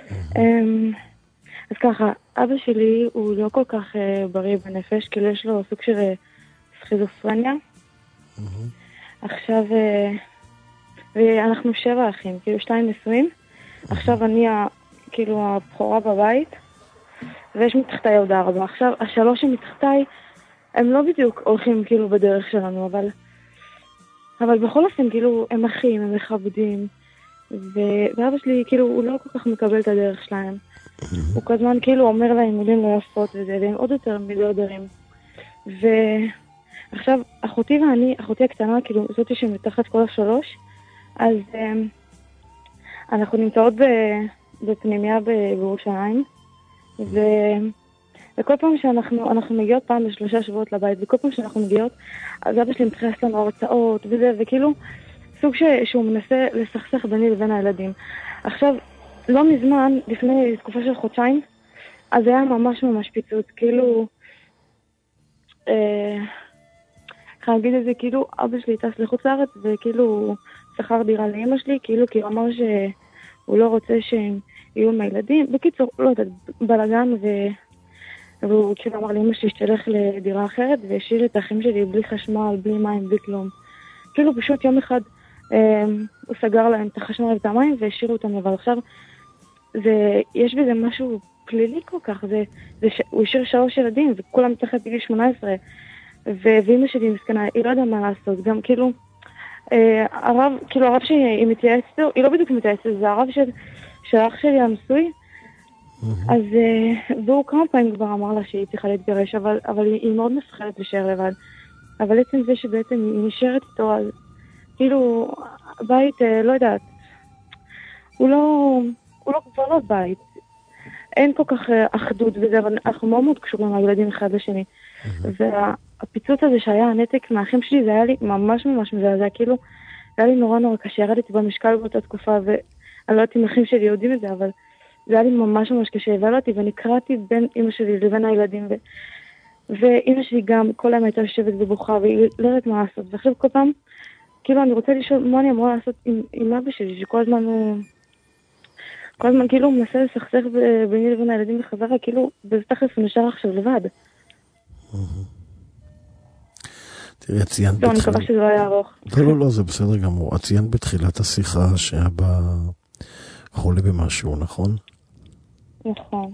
אז ככה, אבא שלי הוא לא כל כך בריא בנפש, כאילו יש לו סוג של סכיזופרניה. עכשיו, ואנחנו 7 אחים, כאילו 2 נשואים. עכשיו אני כאילו הבכורה בבית, ויש מתחתיי עוד 4. עכשיו, 3 שמתחתיי, הם לא בדיוק הולכים כאילו בדרך שלנו, אבל בכל אופן, כאילו, הם אחים, הם מכבדים. ואבא שלי, כאילו, הוא לא כל כך מקבל את הדרך שלהם. הוא כל הזמן, כאילו, אומר להם מילים לא יפות וזה, והם עוד יותר מיליארדרים. ועכשיו, אחותי ואני, אחותי הקטנה, כאילו, זאתי שמתחת כל 3, אז אנחנו נמצאות בפנימיה בירושלים, וכל פעם שאנחנו מגיעות פעם ב3 שבועות לבית, וכל פעם שאנחנו מגיעות, אז אבא שלי מתחייס לנו הרצאות וזה, וכאילו, סוג שהוא מנסה לסכסך ביני לבין הילדים. עכשיו, לא מזמן, לפני תקופה של חודשיים, אז היה ממש ממש פיצוץ, כאילו, איך להגיד את זה, כאילו, אבא שלי טס לחוץ לארץ, וכאילו, הוא שכר דירה לאמא שלי, כאילו, כי הוא אמר שהוא לא רוצה שהם יהיו עם הילדים. בקיצור, לא יודעת, בלגן, והוא כאילו אמר לאמא שלי שתלך לדירה אחרת, והשאיר את האחים שלי בלי חשמל, בלי מים, בלי כלום. כאילו, פשוט יום אחד, הוא סגר להם את החשמל ואת המים והשאירו אותם לבד. עכשיו, יש בזה משהו פלילי כל כך, הוא השאיר 3 ילדים וכולם מתחת בגיל 18, ואמא שלי מסכנה, היא לא יודעה מה לעשות, גם כאילו, הרב שהיא מתייעצת, היא לא בדיוק מתייעצת, זה הרב של אח שלי הנשוי, אז, והוא כמה פעמים כבר אמר לה שהיא צריכה להתגרש, אבל היא מאוד מפחדת להישאר לבד, אבל עצם זה שבעצם היא נשארת איתו, אז כאילו, בית, לא יודעת, הוא לא כבר לא בית. אין כל כך אחדות וזה, אבל אנחנו מאוד מאוד קשורים לילדים אחד לשני. והפיצוץ הזה שהיה הנתק מהאחים שלי, זה היה לי ממש ממש מזעזע, כאילו, זה היה לי נורא נורא קשה, ירדתי במשקל באותה תקופה, ואני לא יודעת אם האחים שלי יודעים את זה, אבל זה היה לי ממש ממש קשה, והעלתי ונקראתי בין אמא שלי לבין הילדים, ואמא שלי גם כל היום הייתה יושבת ובוכה, והיא לא יודעת מה לעשות, ועכשיו כל פעם, כאילו, אני רוצה לשאול מה אני אמורה לעשות עם אבא שלי, שכל הזמן כאילו הוא מנסה לסכסך ביני לבין הילדים בחזרה, כאילו, בתכלס הוא נשאר עכשיו לבד. תראי, ציינת בתחילת... אני מקווה שזה לא היה ארוך. לא, זה בסדר גמור. ציינת בתחילת השיחה שאבא חולה במשהו, נכון? נכון.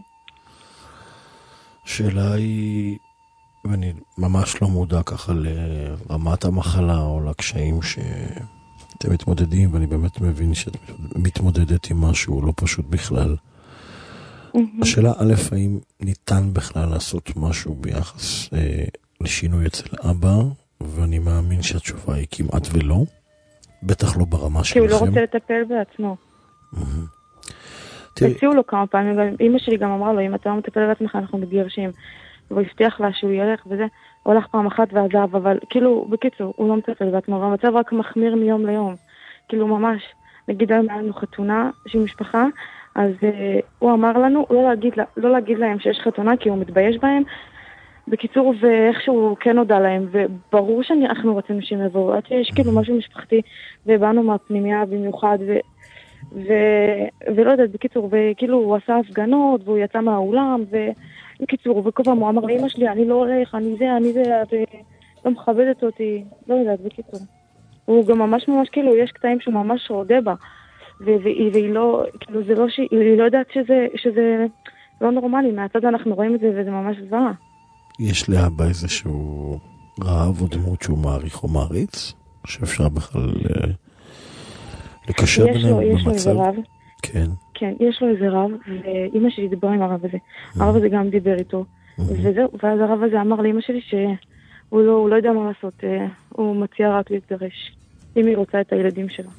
השאלה היא... ואני ממש לא מודע ככה לרמת המחלה או לקשיים שאתם מתמודדים, ואני באמת מבין שאת מתמודדת עם משהו לא פשוט בכלל. השאלה א', האם ניתן בכלל לעשות משהו ביחס לשינוי אצל אבא, ואני מאמין שהתשובה היא כמעט ולא, בטח לא ברמה שלכם. כי הוא לא רוצה לטפל בעצמו. הציעו לו כמה פעמים, אמא שלי גם אמרה לו, אם אתה לא מטפל בעצמך אנחנו מתגרשים. והוא הבטיח לה שהוא ילך וזה, הוא הלך פעם אחת ועזב, אבל כאילו, בקיצור, הוא לא מטפל בעצמו, והמצב רק מחמיר מיום ליום. כאילו ממש, נגיד היה לנו חתונה של משפחה, אז הוא אמר לנו לא להגיד להם שיש חתונה, כי הוא מתבייש בהם. בקיצור, ואיכשהו כן הודע להם, וברור שאנחנו רצינו שהם יבואו, עד שיש כאילו משהו משפחתי, ובאנו מהפנימיה במיוחד, ולא יודעת, בקיצור, וכאילו הוא עשה הפגנות, והוא יצא מהאולם, בקיצור, וכל פעם הוא אמר לאמא שלי, אני לא הולך, אני זה, את לא מכבדת אותי, לא יודעת, בקיצור. הוא גם ממש כאילו, יש קטעים שהוא ממש רודה בה, והיא לא, כאילו זה לא היא לא יודעת שזה לא נורמלי, מהצד אנחנו רואים את זה, וזה ממש זוועה. יש לאבא איזשהו רעב או דמות שהוא מעריך או מעריץ, שאפשר בכלל לקשר ביניהם במצב? יש לו איזה רב. כן. כן, יש לו איזה רב, ואמא שלי דיברה עם הרב הזה. הרב הזה גם דיבר איתו. וזהו, ואז הרב הזה אמר לאמא שלי שהוא לא יודע מה לעשות, הוא מציע רק להתגרש, אם היא רוצה את הילדים שלה.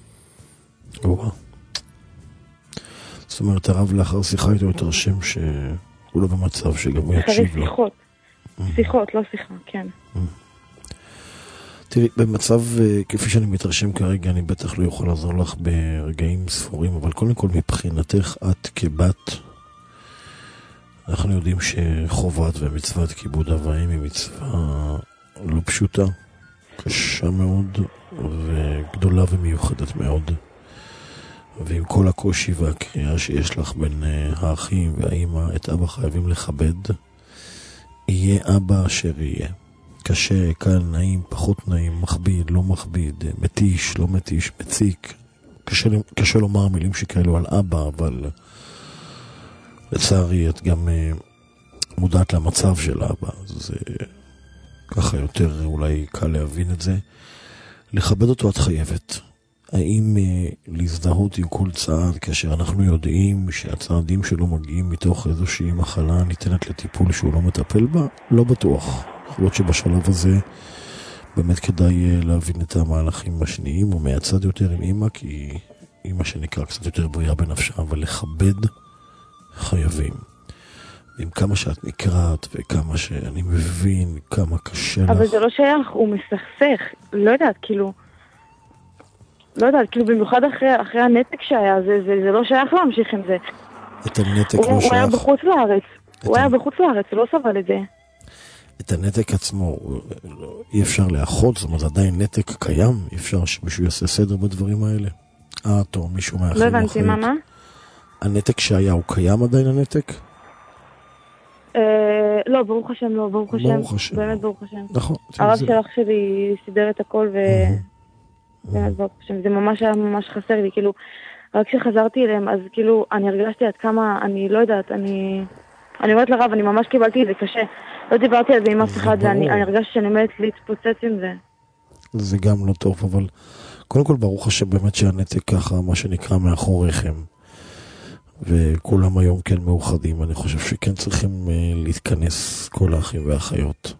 זאת אומרת, הרב לאחר שיחה איתו התרשם שהוא לא במצב שגם הוא יקשיב לו. אחרי שיחות, לא שיחה, כן. תראי, במצב כפי שאני מתרשם כרגע, אני בטח לא יכול לעזור לך ברגעים ספורים, אבל קודם כל מבחינתך, את כבת, אנחנו יודעים שחובת ומצוות כיבוד אבאים היא מצווה לא פשוטה, קשה מאוד וגדולה ומיוחדת מאוד. ועם כל הקושי והקריאה שיש לך בין האחים והאמא, את אבא חייבים לכבד. יהיה אבא אשר יהיה. קשה, קל, נעים, פחות נעים, מכביד, לא מכביד, מתיש, לא מתיש, מציק. קשה לומר מילים שכאלו על אבא, אבל לצערי את גם מודעת למצב של אבא. זה ככה יותר אולי קל להבין את זה. לכבד אותו את חייבת. האם להזדהות עם כל צעד כאשר אנחנו יודעים שהצעדים שלו מגיעים מתוך איזושהי מחלה ניתנת לטיפול שהוא לא מטפל בה? לא בטוח. יכול להיות שבשלב הזה באמת כדאי להבין את המהלכים השניים, או מהצד יותר עם אמא, כי אמא שנקרא קצת יותר בריאה בנפשה, אבל לכבד חייבים. עם כמה שאת נקראת וכמה שאני מבין, כמה קשה לך. אבל זה לא שייך, הוא מסכסך. לא יודעת, כאילו... לא יודעת, כאילו במיוחד אחרי הנתק שהיה, זה לא שייך להמשיך עם זה. את הנתק לא שייך. הוא היה בחוץ לארץ. הוא היה בחוץ לארץ, הוא לא סבל את זה. את הנתק עצמו אי אפשר לאחות, זאת אומרת, עדיין נתק קיים, אי אפשר שמישהו יעשה סדר בדברים האלה. טוב, מישהו מאחר. לא הבנתי, מה? הנתק שהיה, הוא קיים עדיין הנתק? לא, ברוך השם, לא, ברוך השם. באמת ברוך השם. נכון. הרב שלך שלי סידר את הכל באמת ברוך השם. זה ממש היה ממש חסר לי, כאילו, רק כשחזרתי אליהם, אז כאילו, אני הרגשתי עד כמה, אני לא יודעת, אני אומרת לרב, אני ממש קיבלתי את זה קשה. לא דיברתי על זה עם אף אחד, ואני הרגשתי שאני עומדת להתפוצץ עם זה. זה גם לא טוב, אבל קודם כל ברוך השם באמת שהנתק ככה, מה שנקרא מאחוריכם. וכולם היום כן מאוחדים. אני חושב שכן צריכים להתכנס כל האחים והאחיות.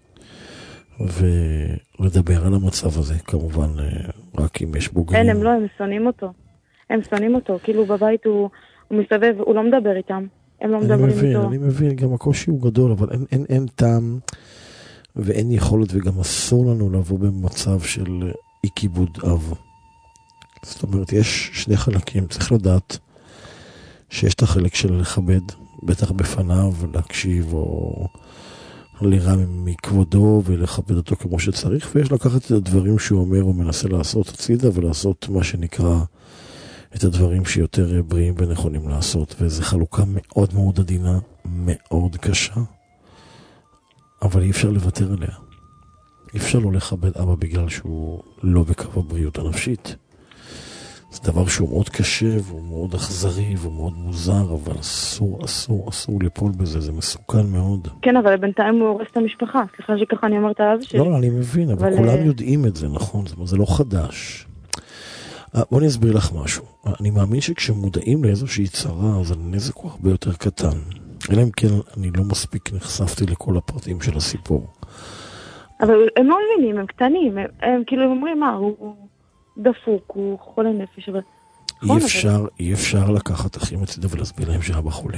ולדבר על המצב הזה, כמובן, רק אם יש בוגרים. אין, הם לא, הם שונאים אותו. הם שונאים אותו, כאילו בבית הוא מסתובב, הוא לא מדבר איתם. הם לא מדברים איתו. אני מבין, גם הקושי הוא גדול, אבל אין טעם ואין יכולת, וגם אסור לנו לבוא במצב של אי כיבוד אב. זאת אומרת, יש שני חלקים, צריך לדעת שיש את החלק של לכבד, בטח בפניו, להקשיב או לירה מכבודו ולכבד אותו כמו שצריך, ויש לקחת את הדברים שהוא אומר או מנסה לעשות הצידה, ולעשות מה שנקרא את הדברים שיותר בריאים ונכונים לעשות, וזו חלוקה מאוד מאוד עדינה, מאוד קשה, אבל אי אפשר לוותר עליה. אי אפשר לא לכבד אבא בגלל שהוא לא בקו הבריאות הנפשית. זה דבר שהוא מאוד קשה, והוא מאוד אכזרי, והוא מאוד מוזר, אבל אסור ליפול בזה, זה מסוכן מאוד. כן, אבל בינתיים הוא הורס את המשפחה. סליחה שככה אני אומרת על אבא שלי. לא, אני מבין, אבל כולם יודעים את זה, נכון? זה לא חדש. בוא נסביר לך משהו. אני מאמין שכשמודעים לאיזושהי צרה, אז הנזק הוא הרבה יותר קטן. אלא אם כן, אני לא מספיק נחשפתי לכל הפרטים של הסיפור. אבל הם לא מבינים, הם קטנים. הם כאילו אומרים, הוא דפוק, הוא חולה נפש, אבל... אי אפשר לקחת אחים הצידה ולהסביר להם שאבא חולה?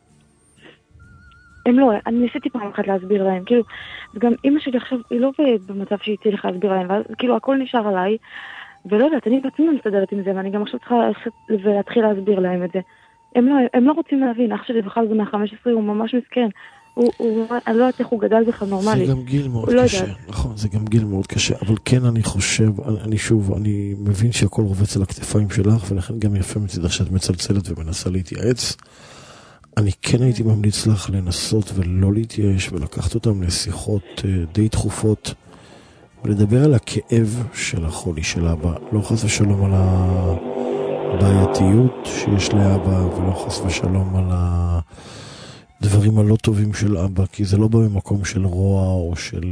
הם לא, אני ניסיתי פעם אחת להסביר להם, כאילו, וגם אמא שלי עכשיו, היא לא במצב שהיא תלך להסביר להם, ואז כאילו הכל נשאר עליי, ולא יודעת, אני בעצמי מסתדרת עם זה, ואני גם עכשיו צריכה להתחיל להסביר להם את זה. הם לא רוצים להבין, אח שלי בכלל בן 15, הוא ממש מסכן. אני לא יודעת איך הוא גדל בכלל נורמלי. זה גם גיל מאוד קשה, נכון, זה גם גיל מאוד קשה, אבל כן אני חושב, אני מבין שהכל רובץ על הכתפיים שלך, ולכן גם יפה מצדך שאת מצלצלת ומנסה להתייעץ. אני כן הייתי ממליץ לך לנסות ולא להתייאש, ולקחת אותם לשיחות די תכופות, ולדבר על הכאב של החולי של אבא, לא חס ושלום על הבעייתיות שיש לאבא, ולא חס ושלום על הדברים הלא טובים של אבא, כי זה לא בא ממקום של רוע או של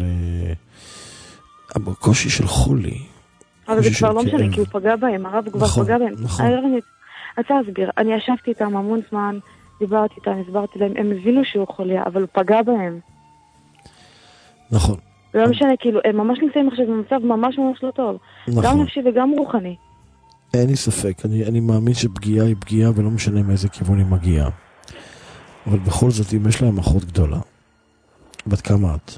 קושי של חולי. אבל זה כבר לא משנה, כי הוא פגע בהם, הרב כבר פגע בהם. נכון. אני רוצה להסביר, אני ישבתי איתם המון זמן, דיברתי איתם, הסברתי להם, הם הבינו שהוא חולה, אבל הוא פגע בהם. נכון. לא משנה, כאילו, הם ממש נמצאים עכשיו במצב ממש ממש לא טוב. נכון. גם נפשי וגם רוחני. אין לי ספק, אני מאמין שפגיעה היא פגיעה, ולא משנה מאיזה כיוון היא מגיעה. אבל בכל זאת, אם יש להם אחות גדולה, בת כמה את?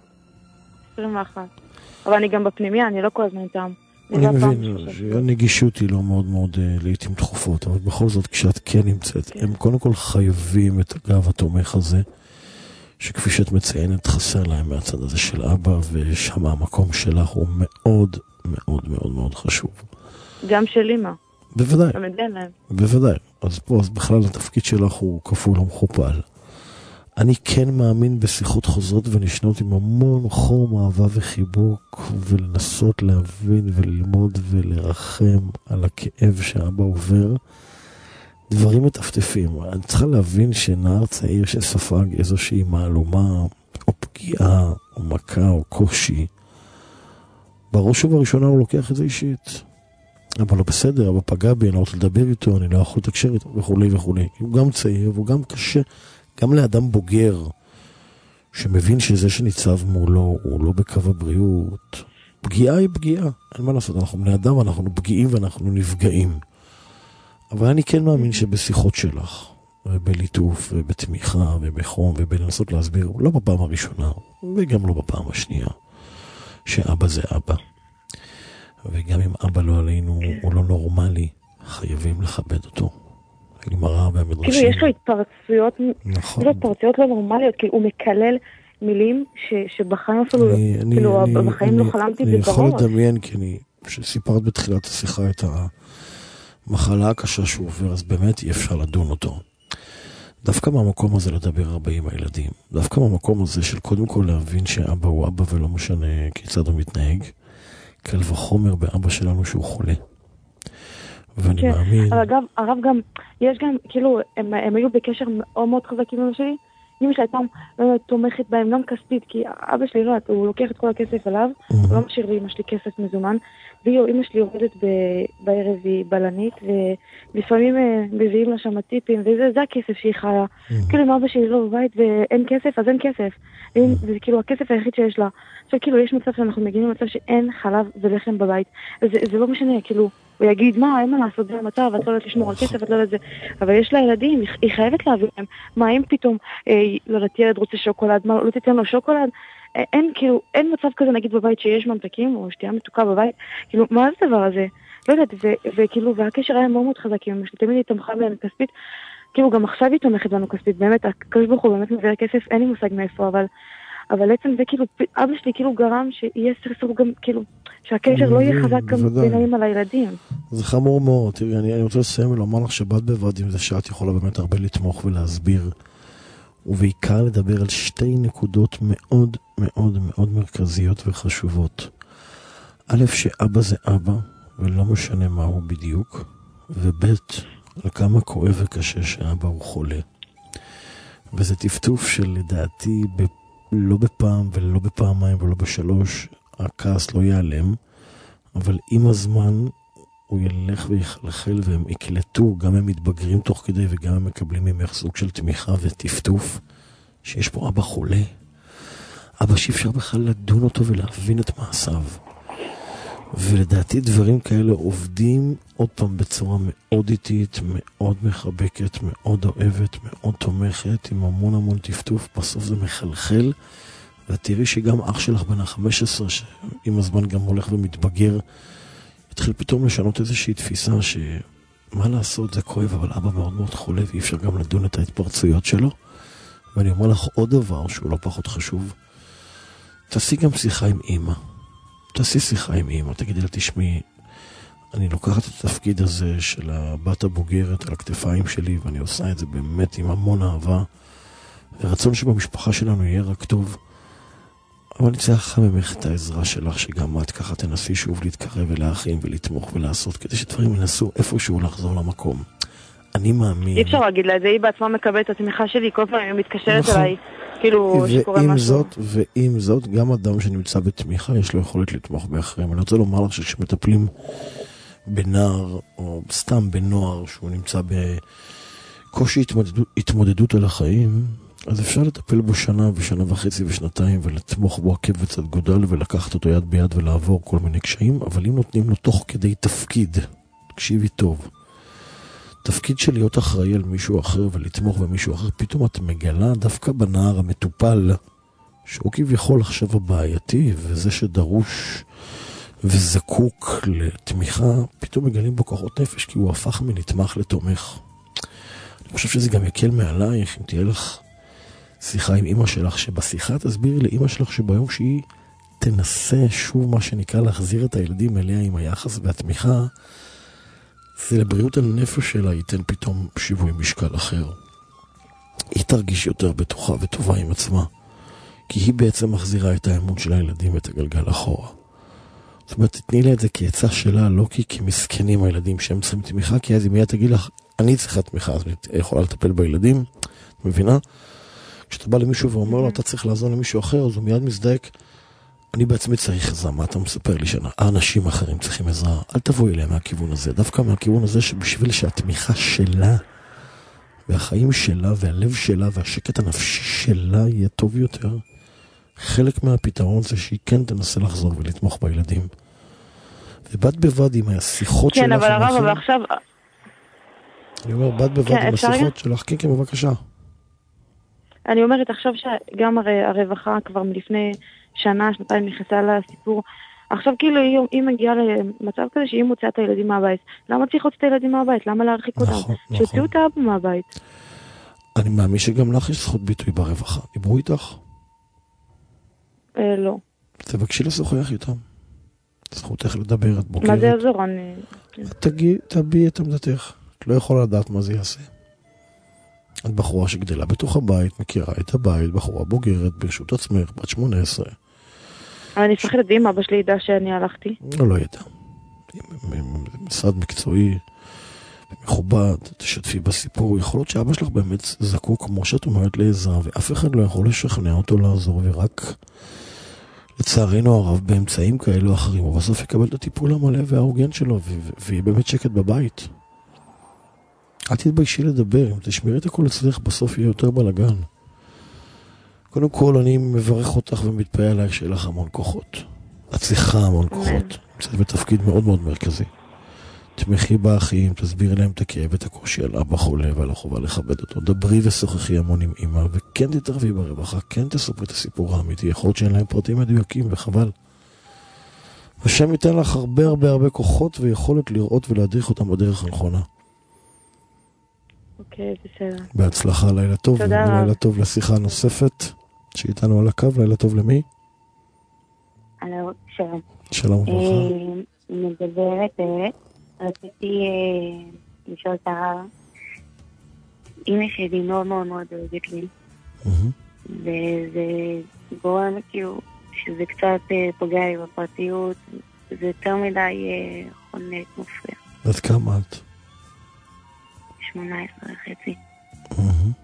21. אבל אני גם בפנימיה, אני לא כל הזמן איתם. אני מבין, הנגישות היא לא מאוד מאוד לעתים תכופות, אבל בכל זאת, כשאת כן נמצאת, הם קודם כל חייבים את הגב התומך הזה, שכפי שאת מציינת, חסר להם מהצד הזה של אבא, ושם המקום שלך הוא מאוד מאוד מאוד מאוד חשוב. גם של אמא. בוודאי. בוודאי. אז פה, אז בכלל התפקיד שלך הוא כפול ומכופל. אני כן מאמין בשיחות חוזרות ונשנות עם המון חום, אהבה וחיבוק, ולנסות להבין וללמוד ולרחם על הכאב שאבא עובר. דברים מטפטפים. אני צריכה להבין שנער צעיר שספג איזושהי מעלומה, או פגיעה, או מכה, או קושי, בראש ובראשונה הוא לוקח את זה אישית. אבל לא בסדר, אבל פגע בי, אני לא רוצה לדבר איתו, אני לא יכול לתקשר איתו, וכולי וכולי. הוא גם צעיר, והוא גם קשה, גם לאדם בוגר, שמבין שזה שניצב מולו, הוא לא בקו הבריאות. פגיעה היא פגיעה, אין מה לעשות, אנחנו בני אדם, אנחנו פגיעים ואנחנו נפגעים. אבל אני כן מאמין שבשיחות שלך, ובליטוף, ובתמיכה, ובחום, ובלנסות להסביר, לא בפעם הראשונה, וגם לא בפעם השנייה, שאבא זה אבא. וגם אם אבא לא עלינו, הוא לא נורמלי, חייבים לכבד אותו. הגמרא והמדרשים. כאילו יש לו התפרצויות, נכון. יש לו התפרצויות לא נורמליות, כי הוא מקלל מילים שבחיים אפילו, כאילו בחיים לא חלמתי בבראש. אני יכול לדמיין, כי שסיפרת בתחילת השיחה את המחלה הקשה שהוא עובר, אז באמת אי אפשר לדון אותו. דווקא מהמקום הזה לדבר הרבה עם הילדים. דווקא מהמקום הזה של קודם כל להבין שאבא הוא אבא ולא משנה כיצד הוא מתנהג. קל וחומר באבא שלנו שהוא חולה. ואני מאמין... אבל אגב, הרב גם, יש גם, כאילו, הם היו בקשר מאוד מאוד חזקים עם שלי, אמא שלי הייתה תומכת בהם גם כספית, כי אבא שלי לא, הוא לוקח את כל הכסף עליו, הוא לא משאיר לי אמא שלי כסף מזומן, ואמא שלי עובדת בערב, היא בלנית, ולפעמים מביאים לה שם טיפים, וזה הכסף שהיא חיה. כאילו אם אבא שלי לא בבית ואין כסף, אז אין כסף. וזה כאילו הכסף היחיד שיש לה. עכשיו כאילו יש מצב שאנחנו מגיעים למצב שאין חלב ולחם בבית. זה לא משנה, כאילו, הוא יגיד, מה, אין מה לעשות, זה המצב, את לא יודעת לשמור על כסף, את לא יודעת זה. אבל יש לה ילדים, היא חייבת להביא להם. מה, אם פתאום, לא יודעת, ילד רוצה שוקולד, מה, לא תיתן לו שוקולד? כאילו, אין מצב כזה, נגיד, בבית שיש ממתקים, או שתייה מתוקה בבית. כאילו, מה זה הדבר הזה? לא יודעת, וכאילו, והקשר היה מאוד מאוד חזק, אם תמיד היא תמכה בנו כספית. כאילו, גם עכשיו היא תומכת בנו כספית, באמת, הקדוש ברוך הוא באמת מביא כסף, אין לי מושג מאיפה, אבל עצם זה כאילו, אבא שלי כאילו גרם שיהיה סרסור גם, כאילו, שהקשר לא יהיה חזק גם ביניים על הילדים. זה חמור מאוד. תראי, אני רוצה לסיים ולומר לך שבאת בבד עם זה שאת יכולה באמת הרבה לתמוך ולהסביר, ובעיקר לדבר על שתי נקודות מאוד מאוד מאוד מרכזיות וחשובות. א', שאבא זה אבא, ולא משנה מה הוא בדיוק, וב', על כמה כואב וקשה שאבא הוא חולה. וזה טפטוף שלדעתי לא בפעם ולא בפעמיים ולא בשלוש, הכעס לא ייעלם, אבל עם הזמן הוא ילך ויחלחל והם יקלטו, גם הם מתבגרים תוך כדי וגם הם מקבלים ממך סוג של תמיכה וטפטוף, שיש פה אבא חולה. אבא שאפשר בכלל לדון אותו ולהבין את מעשיו. ולדעתי דברים כאלה עובדים עוד פעם בצורה מאוד איטית, מאוד מחבקת, מאוד אוהבת, מאוד תומכת, עם המון המון טפטוף, בסוף זה מחלחל, ותראי שגם אח שלך בן ה-15, שעם הזמן גם הולך ומתבגר, התחיל פתאום לשנות איזושהי תפיסה שמה לעשות, זה כואב, אבל אבא מאוד מאוד חולה, ואי אפשר גם לדון את ההתפרצויות שלו. ואני אומר לך עוד דבר שהוא לא פחות חשוב, תעשי גם שיחה עם אמא. תעשי שיחה עם אמא, תגידי לה, תשמעי, אני לוקחת את התפקיד הזה של הבת הבוגרת על הכתפיים שלי, ואני עושה את זה באמת עם המון אהבה, ורצון שבמשפחה שלנו יהיה רק טוב. אבל אני צריך ממך את העזרה שלך, שגם את ככה תנסי שוב להתקרב ולהכין ולתמוך ולעשות, כדי שדברים ינסו איפשהו לחזור למקום. אני מאמין. אי אפשר להגיד לה, זה היא בעצמה מקבלת את התמיכה שלי, כל פעם היא מתקשרת אליי, כאילו שקורה משהו. ועם זאת, גם אדם שנמצא בתמיכה, יש לו יכולת לתמוך באחרים. אני רוצה לומר לך שכשמטפלים בנער, או סתם בנוער, שהוא נמצא בקושי התמודדות על החיים, אז אפשר לטפל בו שנה ושנה וחצי ושנתיים, ולתמוך בו עקב וצד גודל, ולקחת אותו יד ביד ולעבור כל מיני קשיים, אבל אם נותנים לו תוך כדי תפקיד, תקשיבי טוב, תפקיד של להיות אחראי על מישהו אחר ולתמוך במישהו אחר, פתאום את מגלה דווקא בנער המטופל, שהוא כביכול עכשיו הבעייתי, וזה שדרוש וזקוק לתמיכה, פתאום מגלים בו כוחות נפש, כי הוא הפך מנתמך לתומך. אני חושב שזה גם יקל מעלייך, אם תהיה לך שיחה עם אמא שלך, שבשיחה תסבירי לאמא שלך שביום שהיא תנסה שוב מה שנקרא להחזיר את הילדים אליה עם היחס והתמיכה, זה לבריאות הנפש שלה ייתן פתאום שיווי משקל אחר. היא תרגיש יותר בטוחה וטובה עם עצמה, כי היא בעצם מחזירה את האמון של הילדים ואת הגלגל אחורה. זאת אומרת, תתני לה את זה כעצה שלה, לא כי כמסכנים הילדים שהם צריכים תמיכה, כי אז היא מיד תגיד לך, אני צריכה תמיכה, אז אני יכולה לטפל בילדים, את מבינה? כשאתה בא למישהו ואומר לו, אתה צריך לעזור למישהו אחר, אז הוא מיד מזדהק, אני בעצמי צריך עזרה, מה אתה מספר לי האנשים האחרים צריכים עזרה, אל תבואי אליהם מהכיוון הזה, דווקא מהכיוון הזה שבשביל שהתמיכה שלה, והחיים שלה, והלב שלה, והשקט הנפשי שלה יהיה טוב יותר, חלק מהפתרון זה שהיא כן תנסה לחזור ולתמוך בילדים. ובד בבד עם השיחות שלך, כן, אבל הרב, אבל עכשיו... אני אומר, בד בבד עם השיחות שלך, כן, בבקשה. אני אומרת עכשיו שגם הרווחה כבר מלפני שנה, שנתיים נכנסה לסיפור. עכשיו כאילו היא מגיעה למצב כזה שהיא מוציאה את הילדים מהבית. למה צריך להוציא את הילדים מהבית? למה להרחיק אותם? שהוציאו את האבא מהבית. אני מאמין שגם לך יש זכות ביטוי ברווחה. דיברו איתך? לא. תבקשי לשוחח איתם. זכותך לדבר, את בוגרת. מה זה יעזור? תביעי את עמדתך. את לא יכולה לדעת מה זה יעשה. את בחורה שגדלה בתוך הבית, מכירה את הבית, בחורה בוגרת, ברשות עצמך, בת 18. אבל אני מפחדת אם אבא שלי ידע שאני הלכתי. לא ידע. משרד מקצועי, מכובד, תשתפי בסיפור. יכול להיות שאבא שלך באמת זקוק, כמו שאת אומרת, לעזרה, ואף אחד לא יכול לשכנע אותו לעזור, ורק לצערנו הרב באמצעים כאלו או אחרים, הוא בסוף יקבל את הטיפול המלא וההוגן שלו, ויהיה באמת שקט בבית. אל תתביישי לדבר, אם תשמרי את הכל אצלך, בסוף יהיה יותר בלגן. קודם כל, אני מברך אותך ומתפעל עלייך שיהיה לך המון כוחות. את צריכה המון כוחות. זה בתפקיד מאוד מאוד מרכזי. תמכי באחים, תסבירי להם את הכאב ואת הקושי על אבא חולה ועל החובה לכבד אותו. דברי ושוחחי המון עם אמא, וכן תתערבי ברווחה, כן תספרי את הסיפור האמיתי. יכול להיות שאין להם פרטים מדויקים וחבל. השם ייתן לך הרבה הרבה הרבה כוחות ויכולת לראות ולהדריך אותם בדרך הנכונה. אוקיי, בסדר. בהצלחה, לילה טוב. תודה רבה. לילה טוב לשיחה נוספת שאיתנו על הקו. לילה טוב למי? הלו, שלום. שלום וברכה. מדברת, רציתי לשאול את הרב. אמא שלי מאוד מאוד מאוד אוהבת לי. וזה גורם כאילו שזה קצת פוגע לי בפרטיות. זה יותר מדי חונק מופריע. עד כמה את? 18.5.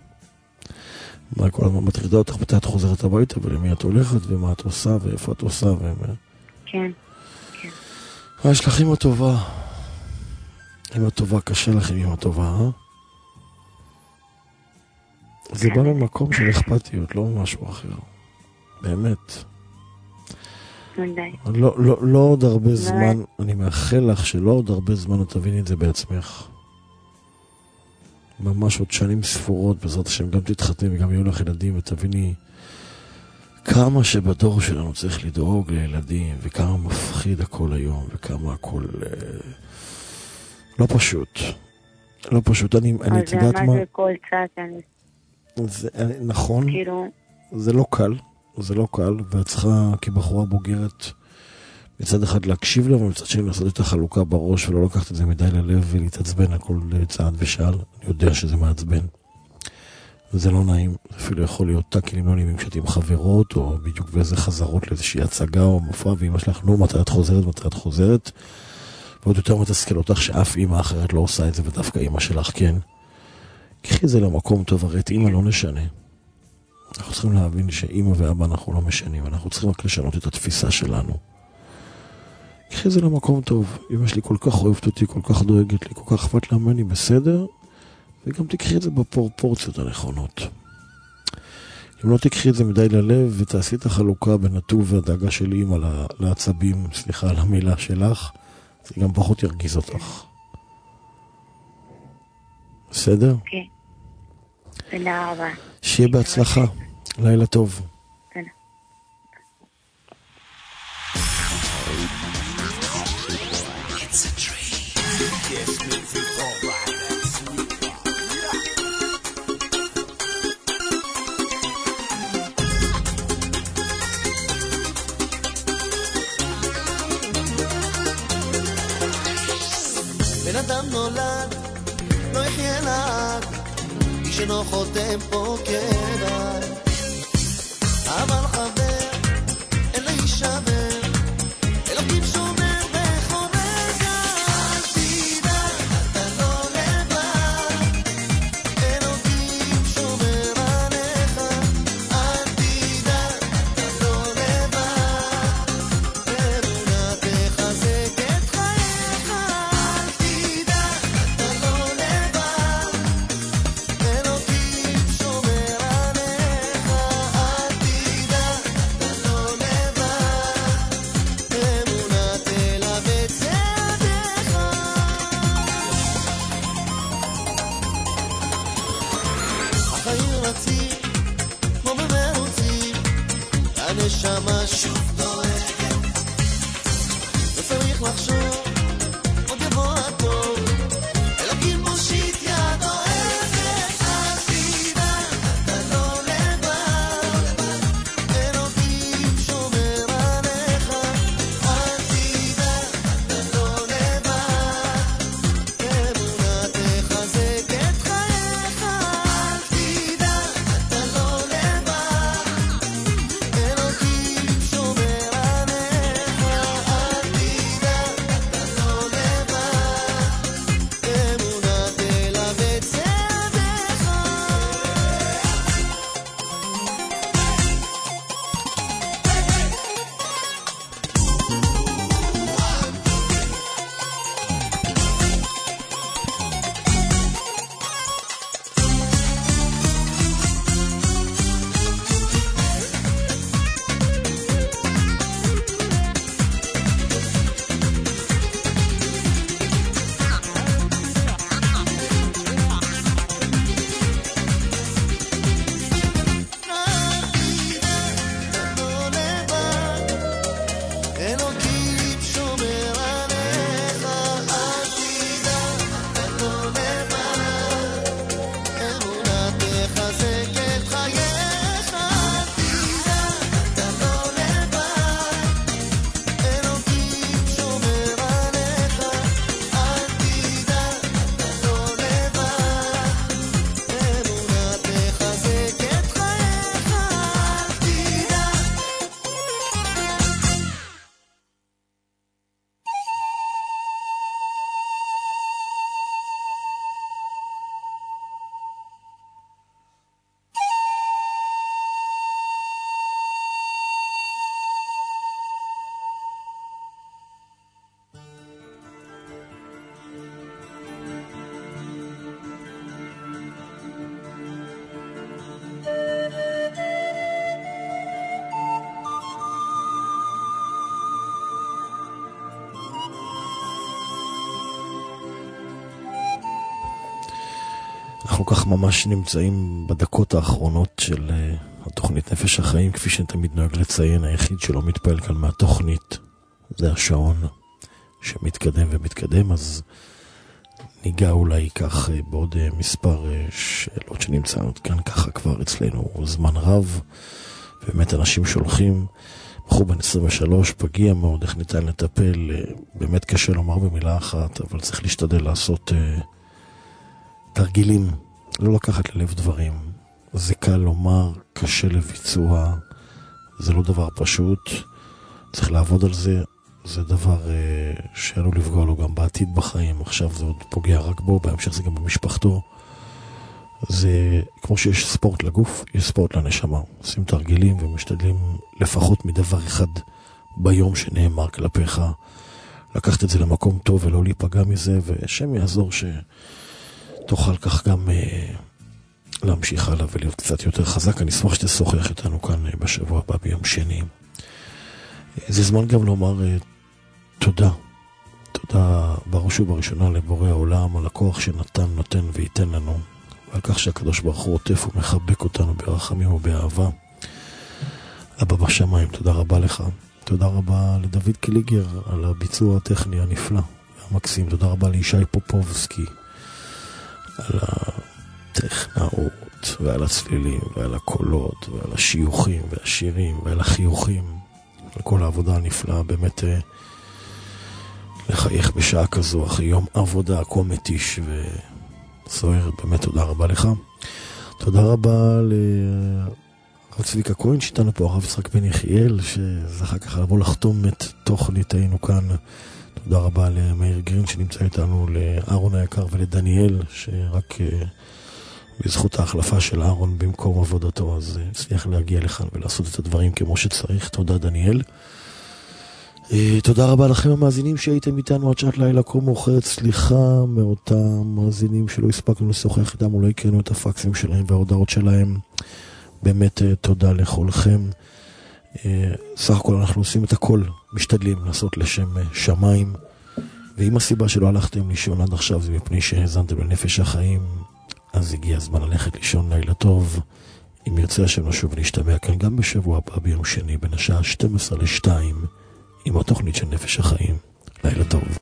מה כל הזמן מטרידה אותך? מתי את חוזרת הביתה ולמי את הולכת ומה את עושה ואיפה את עושה? כן. יש לך אמא טובה. אמא טובה, קשה לך עם אמא טובה, זה בא ממקום של אכפתיות, לא משהו אחר. באמת. מדי. לא עוד הרבה זמן, אני מאחל לך שלא עוד הרבה זמן את תביני את זה בעצמך. ממש עוד שנים ספורות, בעזרת השם גם תתחתני וגם יהיו לך ילדים, ותביני כמה שבדור שלנו צריך לדאוג לילדים, וכמה מפחיד הכל היום, וכמה הכל לא פשוט. לא פשוט, אני תדעת מה... אז זה כל צעת, נכון, זה לא קל, זה לא קל, ואת צריכה כבחורה בוגרת מצד אחד להקשיב לה, ומצד שני לעשות את החלוקה בראש, ולא לקחת את זה מדי ללב ולהתעצבן על כל צעד ושאל. אני יודע שזה מעצבן. וזה לא נעים, אפילו יכול להיות טאקלים לא נעימים כשאת עם חברות, או בדיוק באיזה חזרות לאיזושהי הצגה או מופע, ואמא שלך, נו, מתי את חוזרת, ועוד יותר מתסכל אותך שאף אמא אחרת לא עושה את זה, ודווקא אמא שלך כן. קחי את זה למקום טוב, הרי את אמא לא נשנה. אנחנו צריכים להבין שאמא ואבא אנחנו לא משנים, אנחנו צריכים רק לשנות את התפיסה שלנו. קחי את זה למקום טוב, אמא שלי כל כך אוהבת אותי, כל כך דואגת לי, כל כך אכפת לה ממני, בסדר, וגם תקחי את זה בפרופורציות הנכונות. אם לא תקחי את זה מדי ללב ותעשי את החלוקה בין הטוב והדאגה של אמא לעצבים, סליחה על המילה שלך, זה גם פחות ירגיז אותך. בסדר? כן. תודה רבה. שיהיה בהצלחה. לילה טוב. תודה. בן אדם נולד, לא יחיה לעד, איש אינו חותם פה כבד, אבל חבר, אין להישבר, אלוקים שומר בכל רגע, אל תדאג, אתה לא לבד, אלוקים שומר עליך, אל תדאג, אתה לא לבד, אמונה תחזק את חייך, אל תדאג, אתה לא לבד, אלוקים שומר עליך. אנחנו כך ממש נמצאים בדקות האחרונות של התוכנית נפש החיים, כפי שתמיד נוהג לציין, היחיד שלא מתפעל כאן מהתוכנית זה השעון שמתקדם ומתקדם. אז ניגע אולי כך בעוד מספר שאלות שנמצאות כאן ככה כבר אצלנו זמן רב, באמת אנשים שולחים. בחור בן 23, פגיע מאוד, איך ניתן לטפל, באמת קשה לומר במילה אחת, אבל צריך להשתדל לעשות תרגילים, לא לקחת ללב דברים. זה קל לומר, קשה לביצוע, זה לא דבר פשוט, צריך לעבוד על זה, זה דבר שעלול לפגוע לו גם בעתיד בחיים. עכשיו זה עוד פוגע רק בו, בהמשך זה גם במשפחתו. זה כמו שיש ספורט לגוף, יש ספורט לנשמה. עושים תרגילים ומשתדלים לפחות מדבר אחד ביום שנאמר כלפיך, לקחת את זה למקום טוב ולא להיפגע מזה, ושם יעזור שתוכל כך גם להמשיך הלאה ולהיות קצת יותר חזק. אני אשמח שתשוחח איתנו כאן בשבוע הבא ביום שני. זה זמן גם לומר תודה. תודה בראש ובראשונה לבורא העולם על הכוח שנתן, נותן וייתן לנו, ועל כך שהקדוש ברוך הוא עוטף ומחבק אותנו ברחמים ובאהבה. אבא בשמיים, תודה רבה לך. תודה רבה לדוד קליגר על הביצוע הטכני הנפלא והמקסים. תודה רבה לישי פופובסקי על הטכנאות ועל הצלילים ועל הקולות ועל השיוכים והשירים ועל החיוכים, על כל העבודה הנפלאה. באמת לחייך בשעה כזו אחרי יום עבודה כה מתיש וסוער, באמת תודה רבה לך. תודה רבה לרב צביקה כהן שאיתנו פה, הרב יצחק בן יחיאל שזכה ככה לבוא לחתום את תוכניתנו כאן. תודה רבה למאיר גרין שנמצא איתנו, לארון היקר ולדניאל שרק בזכות ההחלפה של אהרון במקום עבודתו אז הצליח להגיע לכאן ולעשות את הדברים כמו שצריך. תודה דניאל. תודה רבה לכם המאזינים שהייתם איתנו עד שעת לילה כה מאוחרת. סליחה מאותם מאזינים שלא הספקנו לשוחח איתם, אולי הקראנו את הפקסים שלהם וההודעות שלהם. באמת תודה לכולכם. סך הכל אנחנו עושים את הכל, משתדלים לעשות לשם שמיים, ואם הסיבה שלא הלכתם לישון עד עכשיו זה מפני שהזנתם לנפש החיים, אז הגיע הזמן ללכת לישון. לילה טוב. אם ירצה השם נשוב ונשתמע כאן גם בשבוע הבא ביום שני בין השעה 12 ל-2 עם התוכנית של נפש החיים. לילה טוב.